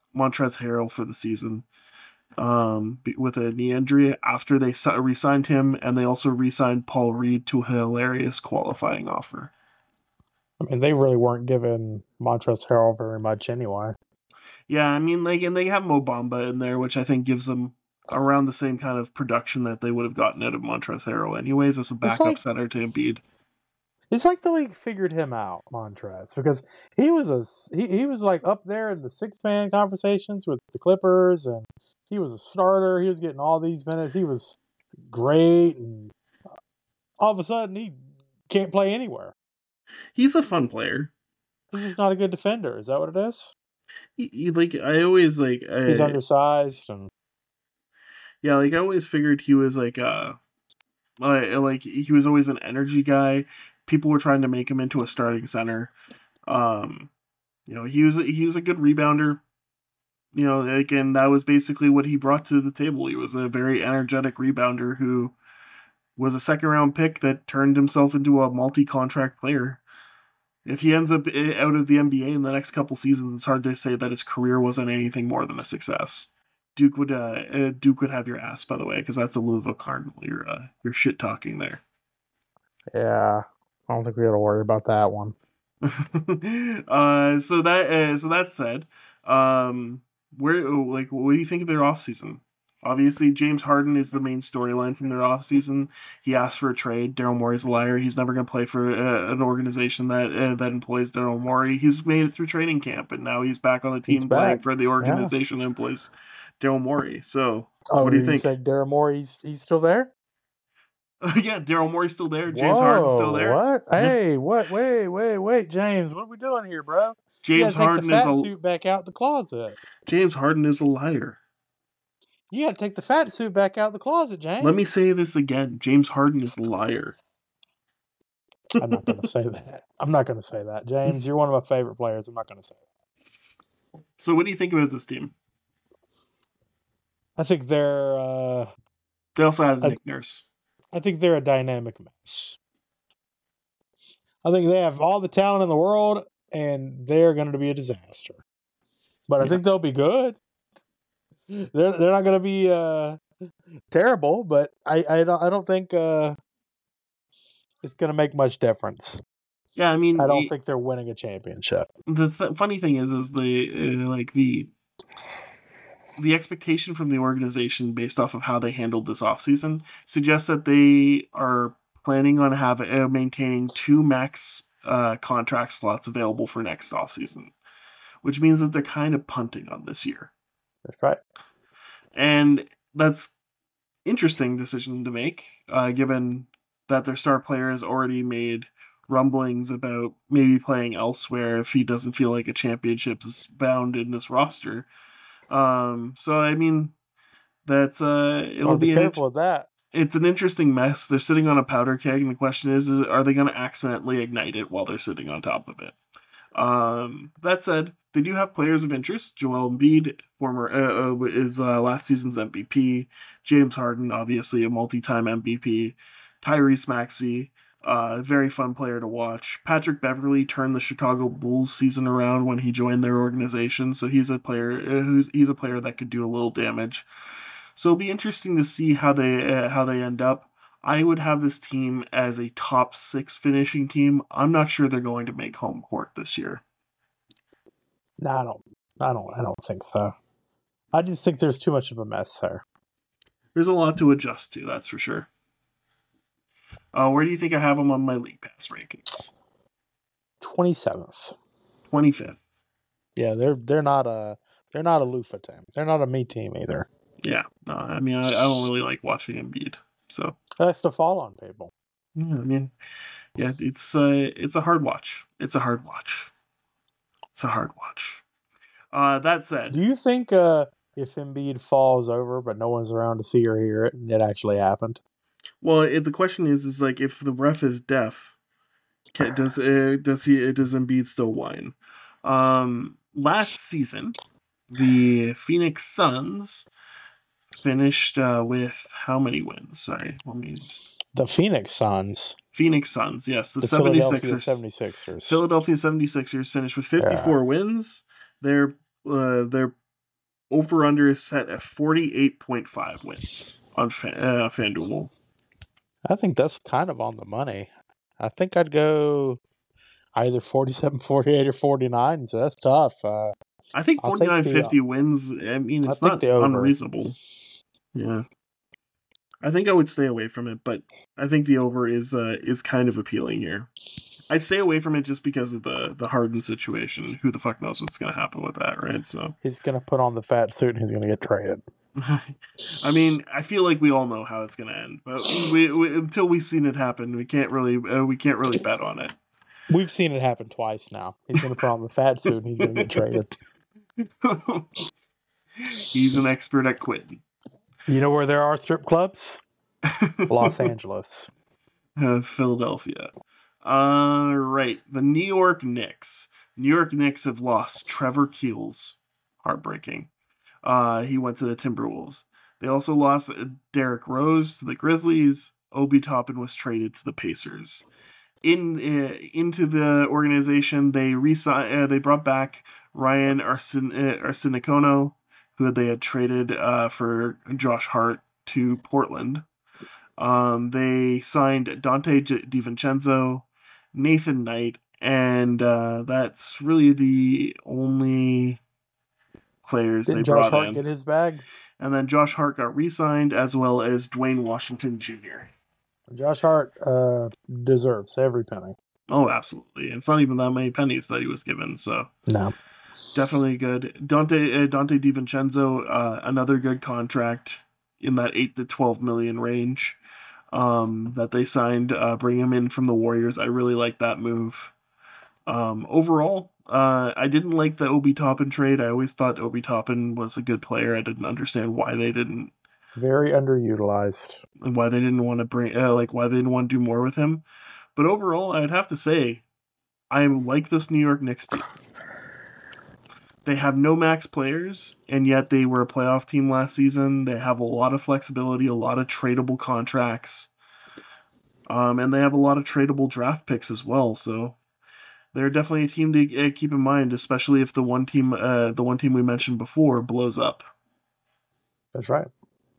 Montrezl Harrell for the season um, with a knee injury after they re-signed him, and they also re-signed Paul Reed to a hilarious qualifying offer. I mean, they really weren't giving Montrezl Harrell very much anyway. Yeah, I mean, like, and they have Mo Bamba in there, which I think gives them around the same kind of production that they would have gotten out of Montrezl Harrell anyways as a backup like, center to Embiid. It's like the league figured him out, Montrezl, because he was a he, he was like up there in the six-man conversations with the Clippers, and he was a starter. He was getting all these minutes. He was great, and all of a sudden he can't play anywhere. He's a fun player. He's just not a good defender. Is that what it is? He, he like I always like I, he's undersized and yeah, like I always figured he was like uh like he was always an energy guy. People were trying to make him into a starting center. Um, you know, he was he was a good rebounder. You know, like, and that was basically what he brought to the table. He was a very energetic rebounder who was a second round pick that turned himself into a multi-contract player. If he ends up out of the N B A in the next couple seasons, it's hard to say that his career wasn't anything more than a success. Duke would uh, Duke would have your ass, by the way, because that's a Louisville Cardinal. You're uh, you're shit talking there. Yeah, I don't think we got to worry about that one. uh, so that uh, so that said, um, where like what do you think of their offseason? Obviously, James Harden is the main storyline from their offseason. He asked for a trade. Daryl Morey's a liar. He's never going to play for uh, an organization that uh, that employs Daryl Morey. He's made it through training camp, and now he's back on the team playing for the organization yeah. that employs Daryl Morey. So, oh, what do you, you think? Said Daryl Morey, he's, he's still there? yeah, Daryl Morey's still there. James Whoa, Harden's still there. What? Hey, what? Wait, wait, wait, James, what are we doing here, bro? James Harden take the fat is a suit back out the closet. James Harden is a liar. You got to take the fat suit back out the closet, James. Let me say this again. James Harden is a liar. I'm not going to say that. I'm not going to say that. James, you're one of my favorite players. I'm not going to say that. So what do you think about this team? I think they're... Uh, they also had I, Nick Nurse. I think they're a dynamic mess. I think they have all the talent in the world, and they're going to be a disaster. But yeah. I think they'll be good. They're they're not going to be uh, terrible, but I, I don't I don't think uh, it's going to make much difference. Yeah, I mean, I don't it, think they're winning a championship. The th- funny thing is, is the uh, like the the expectation from the organization based off of how they handled this offseason suggests that they are planning on having uh, maintaining two max uh, contract slots available for next offseason, which means that they're kind of punting on this year. That's right. And that's interesting decision to make, uh, given that their star player has already made rumblings about maybe playing elsewhere if he doesn't feel like a championship is bound in this roster. Um, so, I mean, that's uh, it'll well, be be careful an, with that. It's an interesting mess. They're sitting on a powder keg, and the question is, is are they going to accidentally ignite it while they're sitting on top of it? Um, that said, they do have players of interest. Joel Embiid, former uh, uh, is uh, last season's M V P. James Harden, obviously a multi-time M V P. Tyrese Maxey, a uh, very fun player to watch. Patrick Beverley turned the Chicago Bulls season around when he joined their organization, so he's a player uh, who's he's a player that could do a little damage. So it'll be interesting to see how they uh, how they end up. I would have this team as a top six finishing team. I'm not sure they're going to make home court this year. No, I don't. I don't. I don't think so. I just think there's too much of a mess there. There's a lot to adjust to, that's for sure. Uh, where do you think I have them on my League Pass rankings? twenty-seventh. twenty-fifth. Yeah, they're they're not a they're not a loofah team. They're not a me team either. Yeah, no, I mean I, I don't really like watching Embiid. So that's to fall on people. Yeah, I mean, yeah, it's uh, it's a hard watch. It's a hard watch. It's a hard watch. Uh, that said, do you think uh, if Embiid falls over, but no one's around to see or hear it, and it actually happened? Well, it, the question is, is like if the ref is deaf, can, does uh, does he does Embiid still whine? Um, last season, the Phoenix Suns finished uh, with how many wins? Sorry, let me just... The Phoenix Suns. Phoenix Suns, yes. The, the seventy-sixers. Philadelphia seventy-sixers. Philadelphia seventy-sixers finished with fifty-four yeah. wins. Their uh, their over under is set at forty-eight point five wins on Fan, uh, FanDuel. I think that's kind of on the money. I think I'd go either forty-seven, forty-eight, or forty-nine, so that's tough. Uh, I think I'll take forty-nine the, fifty wins. I mean, I'll it's take not the over. unreasonable. Yeah. I think I would stay away from it, but I think the over is uh, is kind of appealing here. I'd stay away from it just because of the, the Harden situation. Who the fuck knows what's going to happen with that, right? So He's going to put on the fat suit and he's going to get traded. I mean, I feel like we all know how it's going to end, but we, we until we've seen it happen, we can't really uh, we can't really bet on it. We've seen it happen twice now. He's going to put on the fat suit and he's going to get traded. He's an expert at quitting. You know where there are strip clubs? Los Angeles. Uh, Philadelphia. All right, the New York Knicks. New York Knicks have lost Trevor Keels. Heartbreaking. Uh, he went to the Timberwolves. They also lost Derrick Rose to the Grizzlies. Obi Toppin was traded to the Pacers. In uh, into the organization, they resi- uh, they brought back Ryan Arsen- uh, Arsenikono, who they had traded uh, for Josh Hart to Portland. Um, they signed Dante DiVincenzo, Nathan Knight, and uh, that's really the only players Didn't they Josh brought Hart in. get his bag? And then Josh Hart got re-signed, as well as Dwayne Washington Junior Josh Hart uh, deserves every penny. Oh, absolutely. It's not even that many pennies that he was given, so No. definitely good. Dante uh, Dante DiVincenzo, uh, another good contract in that eight to twelve million range um, that they signed, uh, bring him in from the Warriors. I really like that move. Um, overall, uh, I didn't like the Obi Toppin trade. I always thought Obi Toppin was a good player. I didn't understand why they didn't Very underutilized. and why they didn't want to bring uh, like why they didn't want to do more with him. But overall, I'd have to say I like this New York Knicks team. They have no max players, and yet they were a playoff team last season. They have a lot of flexibility, a lot of tradable contracts, um, and they have a lot of tradable draft picks as well. So they're definitely a team to uh, keep in mind, especially if the one team, uh, the one team we mentioned before, blows up. That's right.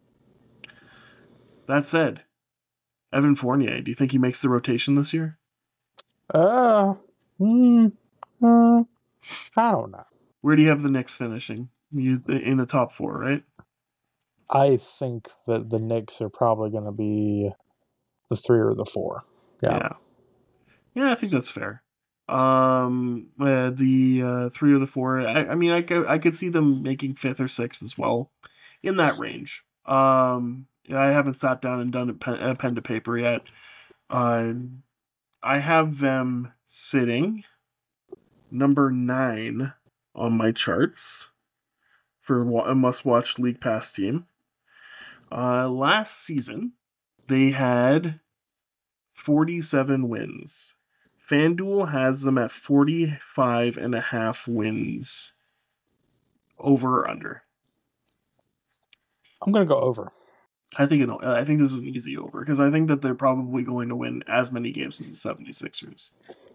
That said, Evan Fournier, do you think he makes the rotation this year? Uh, mm, uh, I don't know. Where do you have the Knicks finishing? You, in the top four, right? I think that the Knicks are probably going to be the three or the four. Yeah. Yeah, yeah I think that's fair. Um, uh, the uh, three or the four, I, I mean, I could, I could see them making fifth or sixth as well, in that range. Um, I haven't sat down and done a pen, a pen to paper yet. Uh, I have them sitting number nine on my charts for a must-watch League Pass team. Uh, last season, they had forty-seven wins. FanDuel has them at forty-five and a half wins. Over or under? I'm going to go over. I think it, I think this is an easy over because I think that they're probably going to win as many games as the seventy-sixers.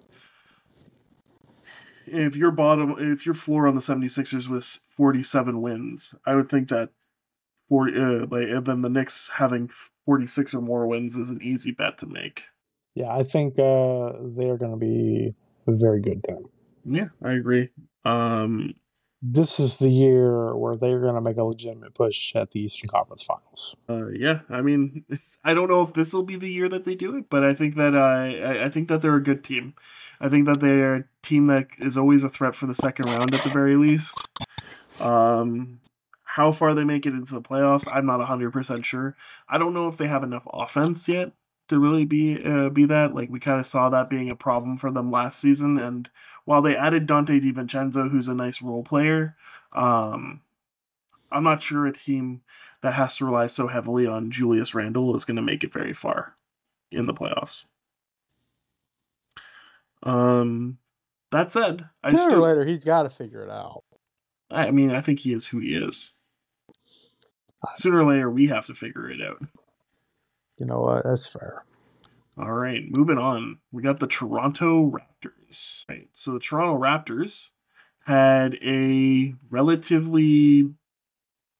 If your bottom, if your floor on the seventy-sixers was forty-seven wins, I would think that forty, uh, like, and then the Knicks having forty-six or more wins is an easy bet to make. Yeah, I think uh, they're going to be a very good team. Yeah, I agree. Um, this is the year where they're going to make a legitimate push at the Eastern Conference Finals. Uh, yeah, I mean, it's. I don't know if this will be the year that they do it, but I think that I, I think that they're a good team. I think that they're a team that is always a threat for the second round at the very least. Um, how far they make it into the playoffs, I'm not one hundred percent sure. I don't know if they have enough offense yet to really be uh, be that. Like, we kind of saw that being a problem for them last season, and while they added Dante DiVincenzo, who's a nice role player, um, I'm not sure a team that has to rely so heavily on Julius Randle is going to make it very far in the playoffs. Um, that said, I Sooner still or later he's got to figure it out. I mean, I think he is who he is. Sooner or later, we have to figure it out. You know what? That's fair. All right, moving on. We got the Toronto Raptors. Right, so the Toronto Raptors had a relatively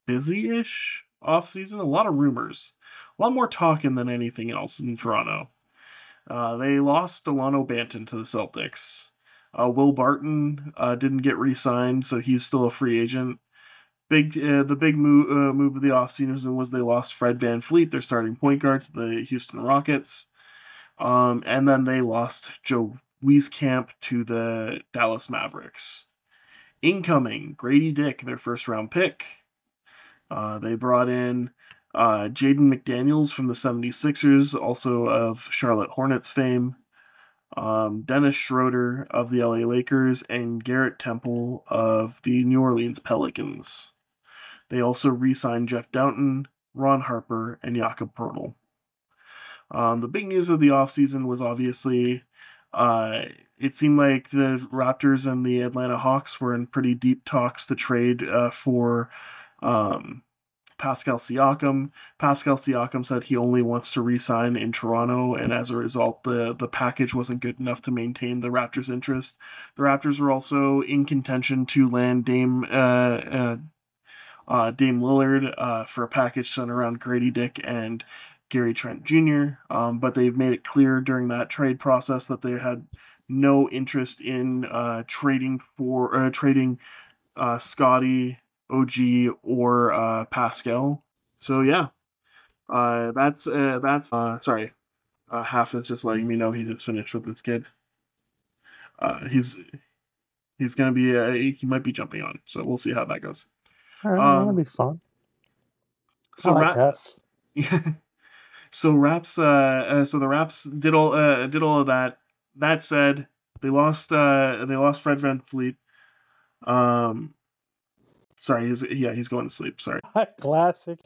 busy-ish offseason. A lot of rumors. A lot more talking than anything else in Toronto. Uh, they lost Delano Banton to the Celtics. Uh, Will Barton uh, didn't get re-signed, so he's still a free agent. Big, uh, the big move, uh, move of the offseason was they lost Fred VanVleet, their starting point guard, to the Houston Rockets. Um, and then they lost Joe Wieskamp to the Dallas Mavericks. Incoming, Grady Dick, their first round pick. Uh, they brought in uh, Jaden McDaniels from the seventy-sixers, also of Charlotte Hornets fame. Um, Dennis Schroeder of the L A Lakers, and Garrett Temple of the New Orleans Pelicans. They also re-signed Jeff Downton, Ron Harper, and Jakob Poeltl. Um, the big news of the offseason was obviously uh, it seemed like the Raptors and the Atlanta Hawks were in pretty deep talks to trade uh, for um, Pascal Siakam. Pascal Siakam said he only wants to re-sign in Toronto, and as a result, the, the package wasn't good enough to maintain the Raptors' interest. The Raptors were also in contention to land Dame uh, uh, uh, Dame Lillard uh, for a package centered around Grady Dick and Gary Trent Junior, um, but they've made it clear during that trade process that they had no interest in uh, trading for uh, trading uh, Scotty, O G, or uh, Pascal. So yeah, uh, that's uh, that's uh, sorry. Uh, Half is just letting me know he just finished with this kid. Uh, he's he's gonna be uh, he might be jumping on, so we'll see how that goes. All right, Um, that'll be fun. So I like Ra- Uh, So Raps, uh, uh, so the Raps did all uh, did all of that. That said, they lost uh, they lost Fred VanVleet. Um, sorry, he's yeah he's going to sleep. Sorry. Classic.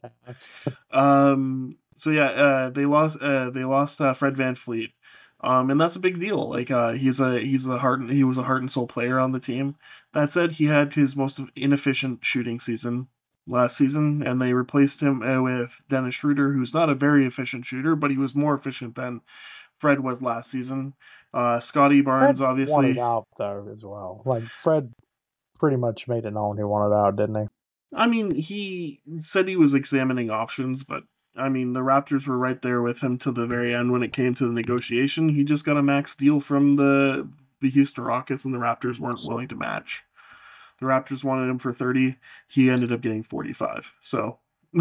Um, so yeah, uh, they lost uh, they lost uh, Fred VanVleet. Um, and that's a big deal. Like uh, he's a he's a heart and, he was a heart and soul player on the team. That said, he had his most inefficient shooting season last season, and they replaced him uh, with Dennis Schroeder, who's not a very efficient shooter, but he was more efficient than Fred was last season. Uh, Scotty Barnes, Fred obviously. wanted out though as well. Like Fred pretty much made it known he wanted out, didn't he? I mean, he said he was examining options, but I mean, the Raptors were right there with him to the very end when it came to the negotiation. He just got a max deal from the the Houston Rockets, and the Raptors weren't willing to match. The Raptors wanted him for thirty. He ended up getting forty-five. So,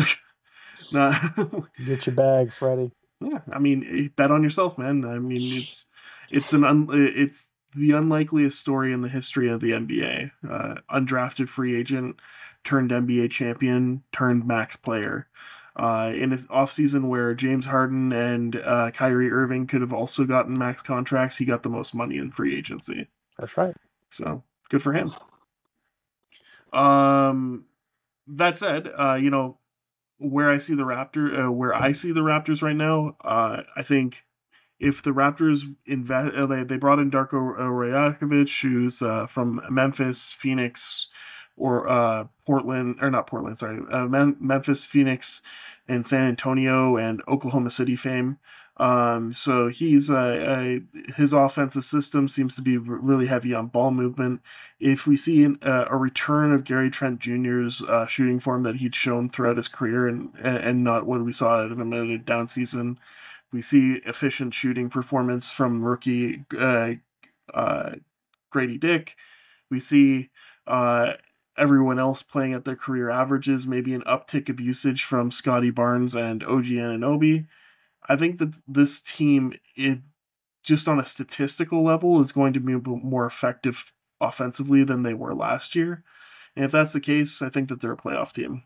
nah. Get your bag, Freddie. Yeah, I mean, bet on yourself, man. I mean, it's it's an un, it's the unlikeliest story in the history of the N B A. Uh, undrafted free agent turned N B A champion turned max player. Uh, in an offseason where James Harden and uh, Kyrie Irving could have also gotten max contracts, he got the most money in free agency. That's right. So good for him. Um, that said, uh, you know, where I see the Raptor, uh, where I see the Raptors right now, uh, I think if the Raptors invest, uh, they, they brought in Darko Rajakovic, who's uh, from Memphis, Phoenix, or uh, Portland, or not Portland, sorry, uh, Mem- Memphis, Phoenix, and San Antonio and Oklahoma City fame. Um, so he's uh, uh, his offensive system seems to be really heavy on ball movement. If we see an, uh, a return of Gary Trent Junior's uh, shooting form that he'd shown throughout his career, and and not what we saw out of him in a down season, we see efficient shooting performance from rookie uh, uh, Grady Dick. We see uh, everyone else playing at their career averages, maybe an uptick of usage from Scotty Barnes and O G Anunoby. I think that this team, it just on a statistical level, is going to be more effective offensively than they were last year. And if that's the case, I think that they're a playoff team.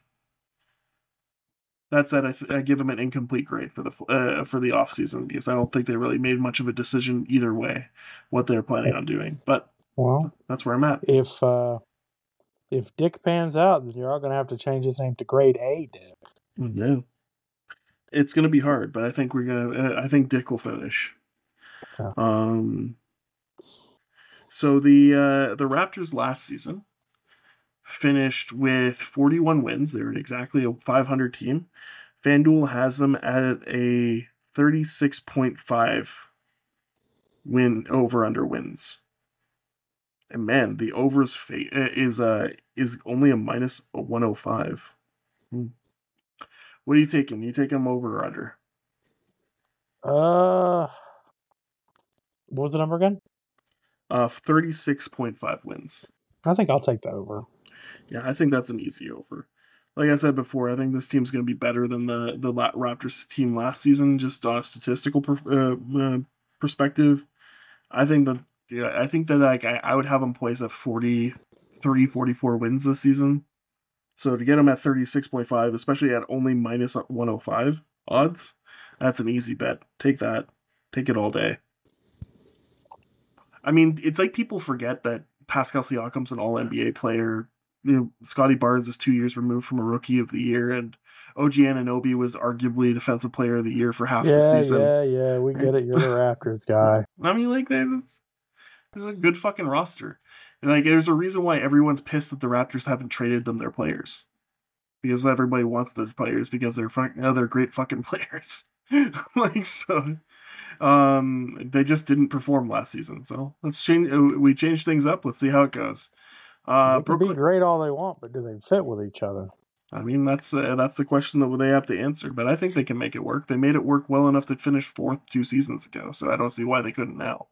That said, I, th- I give them an incomplete grade for the uh, for the offseason because I don't think they really made much of a decision either way what they're planning on doing. But Well, that's where I'm at. if uh, if Dick pans out, then you're all going to have to change his name to Grade A Dick. Yeah. It's going to be hard, but I think we're going to, uh, I think Dick will finish. Yeah. Um, so the, uh, the Raptors last season finished with forty-one wins. They were exactly a five hundred team. FanDuel has them at a thirty-six point five win over under wins. And man, the overs fa- is, uh, is only a minus one oh five. Hmm. What are you taking? You taking them over or under? Uh, what was the number again? Uh, thirty-six point five wins. I think I'll take the over. Yeah, I think that's an easy over. Like I said before, I think this team's going to be better than the the Raptors team last season, just on a statistical per, uh, uh, perspective. I think that yeah, I think that like I, I would have them poised at forty-three, forty-four wins this season. So to get them at thirty-six point five, especially at only minus one oh five odds, that's an easy bet. Take that. Take it all day. I mean, it's like people forget that Pascal Siakam's an all N B A player. You know, Scotty Barnes is two years removed from a Rookie of the Year, and O G Anunoby was arguably Defensive Player of the Year for half yeah, the season. Yeah, yeah, we get it. You're the Raptors guy. I mean, like, that's, that's a good fucking roster. And, like, there's a reason why everyone's pissed that the Raptors haven't traded them their players. Because everybody wants their players because they're fucking, oh, they're great fucking players. Like, so... Um, they just didn't perform last season, so let's change. We change things up. Let's see how it goes. Uh, they can Brooklyn, be great all they want, but do they fit with each other? I mean, that's uh, that's the question that they have to answer. But I think they can make it work. They made it work well enough to finish fourth two seasons ago, so I don't see why they couldn't now.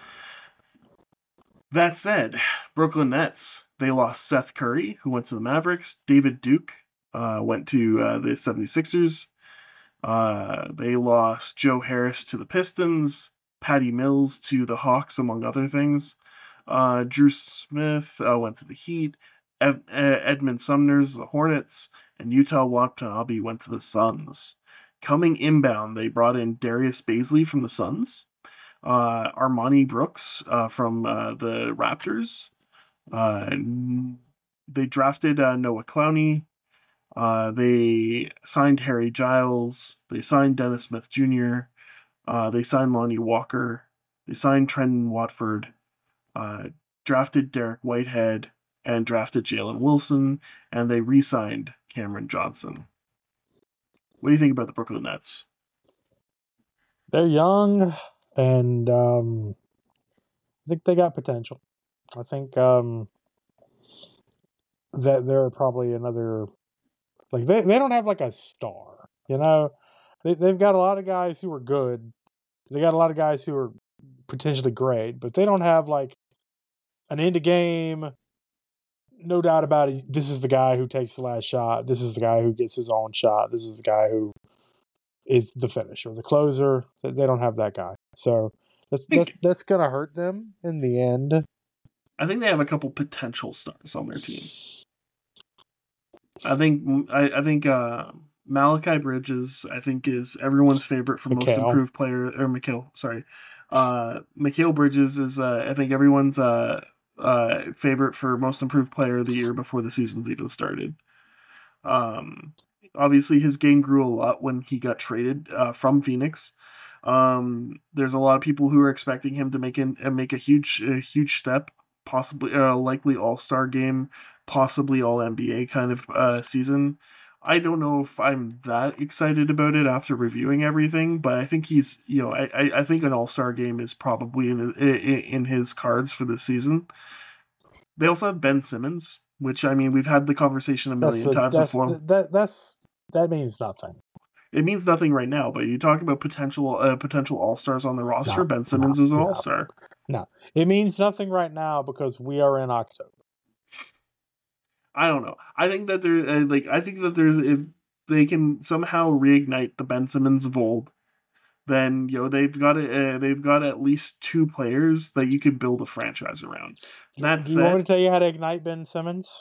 That said, Brooklyn Nets, they lost Seth Curry, who went to the Mavericks. David Duke uh, went to uh, the seventy-sixers. Uh, they lost Joe Harris to the Pistons, Patty Mills to the Hawks, among other things. Uh, Drew Smith uh, went to the Heat. Ed- Edmund Sumner's the Hornets, and Utah Watanabe went to the Suns. Coming inbound, they brought in Darius Baisley from the Suns, uh, Armani Brooks uh, from uh, the Raptors. Uh, they drafted uh, Noah Clowney. Uh, they signed Harry Giles. They signed Dennis Smith Junior Uh, they signed Lonnie Walker. They signed Trendon Watford. Uh, drafted Derek Whitehead and drafted Jalen Wilson. And they re-signed Cameron Johnson. What do you think about the Brooklyn Nets? They're young, and um, I think they got potential. I think um, that they're probably another... Like, they, they don't have, like, a star, you know? They, they've got a lot of guys who are good. They got a lot of guys who are potentially great, but they don't have, like, an end-of-game, no doubt about it, this is the guy who takes the last shot. This is the guy who gets his own shot. This is the guy who is the finisher, the closer. They don't have that guy. So that's that's, that's going to hurt them in the end. I think they have a couple potential stars on their team. I think I, I think uh, Malachi Bridges, I think, is everyone's favorite for most Mikal. improved player. Or Mikal, sorry. Uh, Mikal Bridges is, uh, I think, everyone's uh, uh, favorite for most improved player of the year before the season's even started. Um, obviously, his game grew a lot when he got traded uh, from Phoenix. Um, there's a lot of people who are expecting him to make an, uh, make a huge a huge step, possibly a uh, likely All-Star game, possibly all N B A kind of uh, season. I don't know if I'm that excited about it after reviewing everything, but I think he's, you know, I, I think an All-Star game is probably in, in in his cards for this season. They also have Ben Simmons, which, I mean, we've had the conversation a million that's a, times that's, before. That that's that means nothing. It means nothing right now, but you talk about potential uh, potential All-Stars on the roster. No, Ben Simmons no, is an no, All-Star. No, it means nothing right now because we are in October. I don't know. I think that there, uh, like, I think that there's, if they can somehow reignite the Ben Simmons of old, then, you know, they've got uh, they've got at least two players that you can build a franchise around. That Do you said, want me to tell you how to ignite Ben Simmons?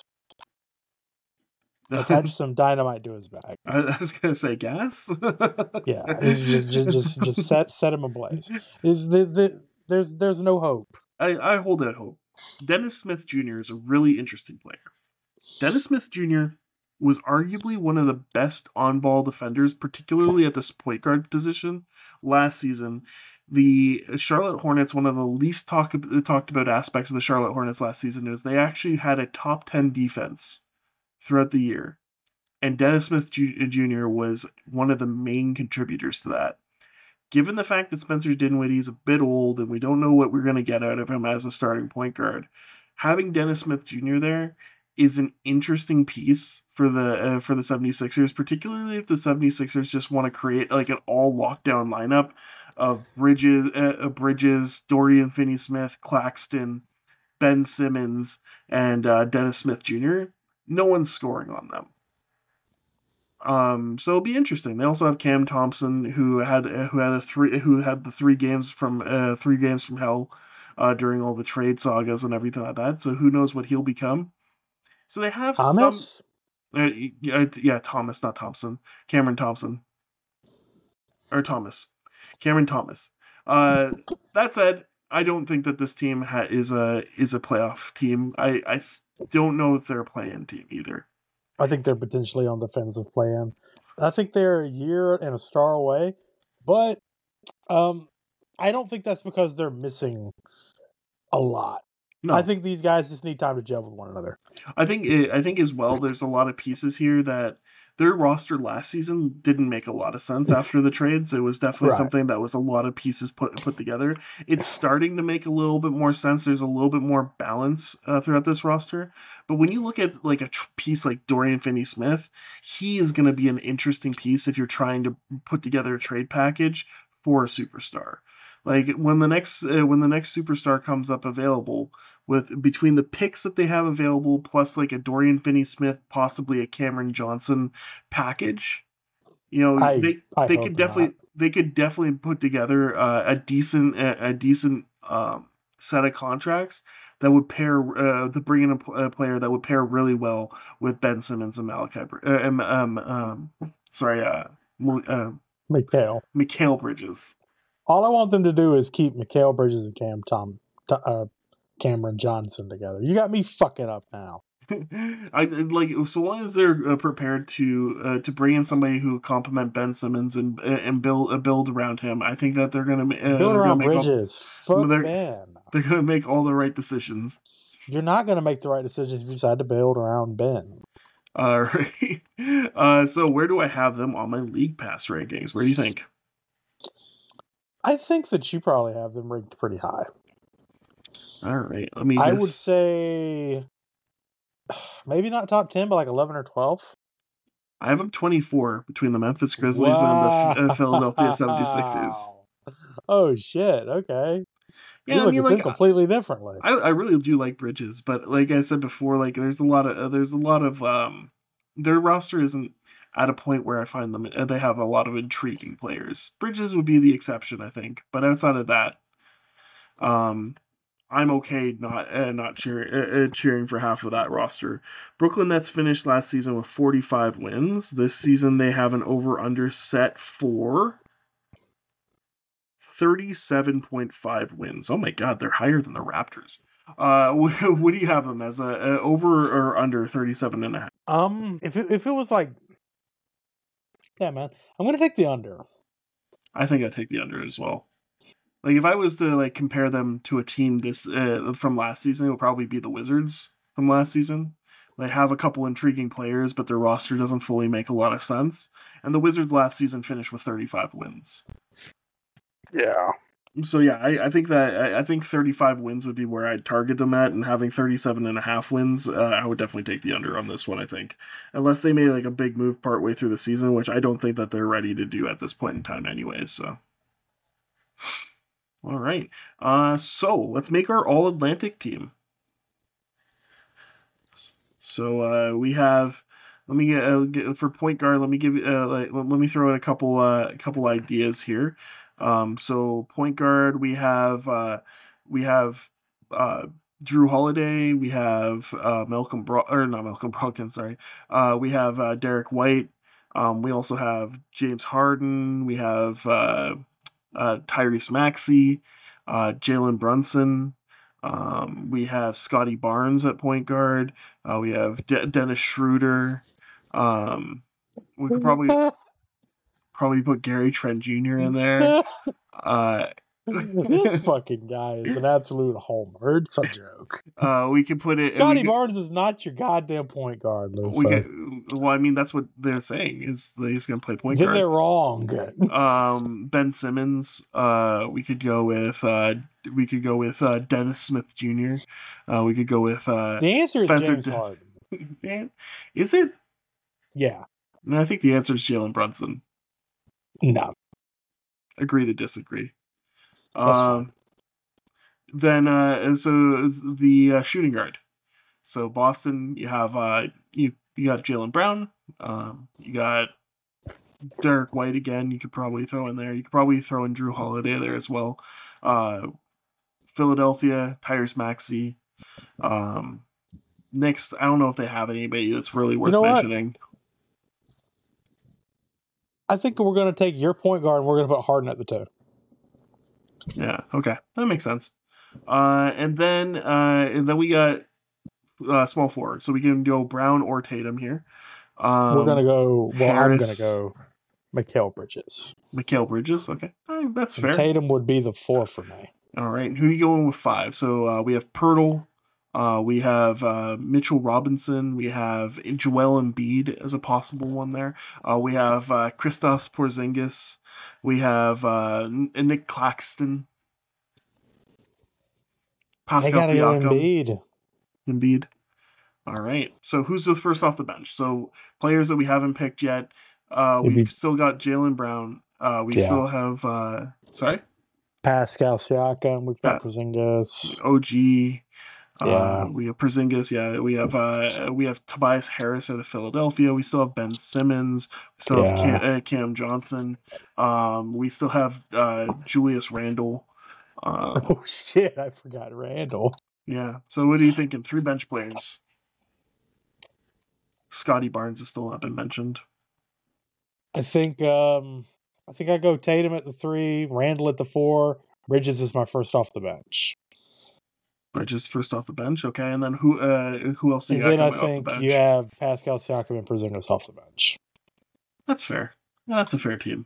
Attach some dynamite to his back. I was gonna say gas. Yeah, it's just, just just just set set him ablaze. Is there's there's there's no hope. I, I hold out hope. Dennis Smith Junior is a really interesting player. Dennis Smith Junior was arguably one of the best on-ball defenders, particularly at this point guard position last season. The Charlotte Hornets, one of the least talk, talked about aspects of the Charlotte Hornets last season is they actually had a top ten defense throughout the year. And Dennis Smith Junior was one of the main contributors to that. Given the fact that Spencer Dinwiddie is a bit old and we don't know what we're going to get out of him as a starting point guard, having Dennis Smith Junior there is an interesting piece for the uh, for the 76ers, particularly if the 76ers just want to create like an all lockdown lineup of Bridges, uh, Bridges, Dorian Finney-Smith, Claxton, Ben Simmons, and uh, Dennis Smith Junior No one's scoring on them. Um, so it'll be interesting. They also have Cam Thompson, who had who had a three who had the three games from uh, three games from hell uh, during all the trade sagas and everything like that. So who knows what he'll become. So they have Thomas? some. Uh, yeah, yeah, Thomas, not Thompson. Cameron Thompson. Or Thomas. Cameron Thomas. Uh, that said, I don't think that this team ha- is a is a playoff team. I, I don't know if they're a play-in team either. I think they're potentially on defensive plan. I think they're a year and a star away, but um, I don't think that's because they're missing a lot. No. I think these guys just need time to gel with one another. I think it, I think as well. There's a lot of pieces here that their roster last season didn't make a lot of sense after the trades. It was definitely Right. something that was a lot of pieces put put together. It's starting to make a little bit more sense. There's a little bit more balance uh, throughout this roster. But when you look at like a tr- piece like Dorian Finney-Smith, he is going to be an interesting piece if you're trying to put together a trade package for a superstar. Like when the next uh, when the next superstar comes up available, with between the picks that they have available plus like a Dorian Finney-Smith, possibly a Cameron Johnson package, you know, I- they I they hope could definitely not. they could definitely put together uh, a decent a, a decent um, set of contracts that would pair uh, to bring in a, pl- a player that would pair really well with Ben Simmons and Malachi Br- uh, um, um, um sorry uh, Mo- uh Mikal. Mikal Bridges. All I want them to do is keep Mikal Bridges and Cam Tom, uh, Cameron Johnson together. You got me fucking up now. I like so long as they're uh, prepared to uh, to bring in somebody who complement Ben Simmons and and build uh, build around him. I think that they're gonna uh, Build they're around gonna make all, Bridges. Fuck they're- Ben. they're gonna make all the right decisions. You're not going to make the right decision if you decide to build around Ben. All right. Uh, so where do I have them on my league pass rankings? Where do you think? I think that you probably have them ranked pretty high. All right. Let me. I just- would say maybe not top ten, but like eleven or twelve. I have them twenty-four between the Memphis Grizzlies and the uh, Philadelphia 76ers. Oh, shit. Okay. Yeah, you I look mean, at them like completely differently. I, I really do like Bridges, but like I said before, like there's a lot of uh, there's a lot of um their roster isn't at a point where I find them uh, they have a lot of intriguing players. Bridges would be the exception, I think, but outside of that, um, I'm okay not uh, not cheering uh, uh, cheering for half of that roster. Brooklyn Nets finished last season with forty-five wins. This season they have an over under set for thirty-seven point five wins. Oh my god, they're higher than the Raptors. Uh, what, what do you have them as a, a over or under thirty-seven and a half? Um, if it, if it was like, yeah, man, I'm gonna take the under. I think I'd take the under as well. Like if I was to like compare them to a team this uh, from last season, it would probably be the Wizards from last season. They have a couple intriguing players, but their roster doesn't fully make a lot of sense. And the Wizards last season finished with thirty-five wins. Yeah. So yeah, I, I think that I, I think thirty-five wins would be where I'd target them at, and having thirty-seven and a half wins, uh, I would definitely take the under on this one. I think, unless they made like a big move partway through the season, which I don't think that they're ready to do at this point in time, anyways. So, all right, uh, so let's make our All Atlantic team. So uh, we have. Let me get, uh, get for point guard. Let me give uh, like, let me throw in a couple uh, a couple ideas here. Um, so point guard, we have uh, we have uh, Drew Holiday, we have uh, Malcolm Bro- or not Malcolm Brogdon, sorry. Uh, we have uh, Derek White. Um, we also have James Harden. We have uh, uh, Tyrese Maxey, uh, Jalen Brunson. Um, we have Scotty Barnes at point guard. Uh, we have De- Dennis Schroeder. Um, we could probably probably put Gary Trent Junior in there. Uh, This fucking guy is an absolute homer. It's a joke. uh, we could put it. Scotty we could, Barnes is not your goddamn point guard, Lou. we so could, well, I mean, that's what they're saying is that he's going to play point then guard. they're wrong. Um, Ben Simmons. Uh, we could go with. Uh, we could go with uh, Dennis Smith Junior Uh, we could go with uh, The answer is Spencer James D- Harden. Man, is it? Yeah. No, I think the answer is Jalen Brunson. No. Agree to disagree. That's Um, fine. then, uh, so the uh, shooting guard. So Boston, you have uh, you you got Jaylen Brown. Um, you got Derek White again. You could probably throw in there. You could probably throw in Drew Holiday there as well. Uh, Philadelphia, Tyrese Maxey. Um, Knicks, I don't know if they have anybody that's really worth You know what? mentioning. I think we're going to take your point guard and we're going to put Harden at the two. Yeah, okay, that makes sense. Uh, and then uh, and then we got uh, small forward, so we can go Brown or Tatum here. Um, we're going to go, well, Harris, I'm going to go Mikal Bridges. Mikal Bridges, okay, uh, that's And fair. Tatum would be the four for me. All right, and who are you going with five? So uh, we have Pirtle, uh, we have uh, Mitchell Robinson, we have Joel Embiid as a possible one there. Uh, we have uh, Kristaps Porzingis, we have uh, Nick Claxton, Pascal They got to go Siakam, Embiid. Embiid. All right, so who's the first off the bench? So players that we haven't picked yet. Uh, we've Maybe- still got Jaylen Brown. Uh, we Yeah. still have uh, sorry. Pascal Siakam. We've got Uh, Porzingis. O G. Yeah. Uh, we have Porzingis. Yeah, we have uh, we have Tobias Harris out of Philadelphia. We still have Ben Simmons. We still have Yeah. Cam, uh, Cam Johnson. Um, we still have uh, Julius Randle. Uh, Oh, shit. I forgot Randall. yeah. So what are you thinking? Three bench players. Scotty Barnes has still not been mentioned. I think um, I think I go Tatum at the three, Randall at the four. Bridges is my first off the bench. Bridges first off the bench. Okay, and then who uh, who else do you And got then I coming off the think bench? you have Pascal Siakam and Porzingis off the bench. That's fair. Yeah, that's a fair team.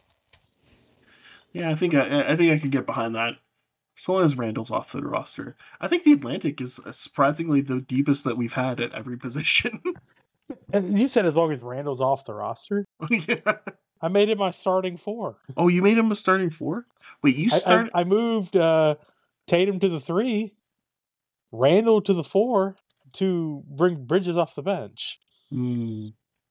Yeah, I think I, I think I could get behind that. So long as Randall's off the roster. I think the Atlantic is surprisingly the deepest that we've had at every position. And you said as long as Randall's off the roster? Yeah. I made it my starting four. Oh, you made him a starting four? Wait, you I, start? I, I moved uh, Tatum to the three, Randall to the four to bring Bridges off the bench. Hmm.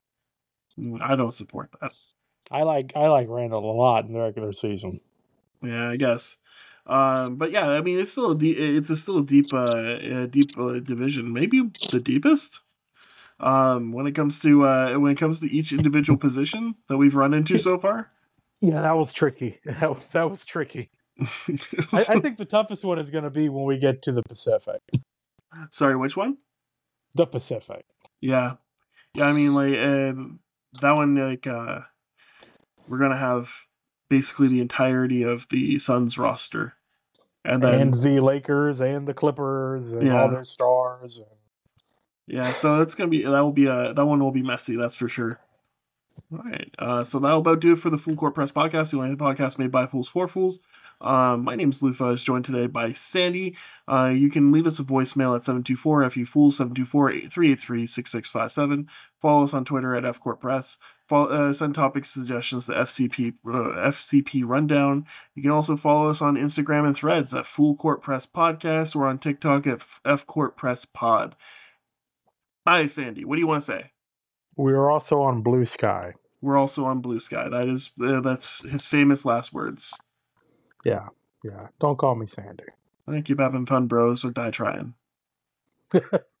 I don't support that. I like I like Randall a lot in the regular season. Yeah, I guess. Um, but yeah, I mean, it's still a deep, it's a still a deep, uh, a deep uh, division. Maybe the deepest. Um, when it comes to uh, when it comes to each individual position that we've run into so far. Yeah, that was tricky. That was, that was tricky. I, I think the toughest one is going to be when we get to the Pacific. Sorry, which one? The Pacific. Yeah, yeah. I mean, like uh, that one. Like, uh, we're gonna have basically the entirety of the Suns roster, and then And the Lakers and the Clippers and Yeah. all their stars. And... yeah. So it's gonna be that will be a that one will be messy. That's for sure. All right. Uh, so that'll about do it for the Full Court Press podcast, the only podcast made by Fools for Fools. Um, my name's Lufa. I was joined today by Sandy. Uh, you can leave us a voicemail at seven two four F U Fools, seven two four, three eight three, six six five seven. Follow us on Twitter at F Court Press. Follow, uh, send topic suggestions to F C P uh, F C P Rundown. You can also follow us on Instagram and Threads at Full Court Press Podcast or on TikTok at F Court Press Pod. Hi, Sandy. What do you want to say? We are also on Blue Sky. We're also on Blue Sky. That is uh, that's his famous last words. Yeah, yeah. Don't call me Sandy. I keep having fun, bros, or die trying.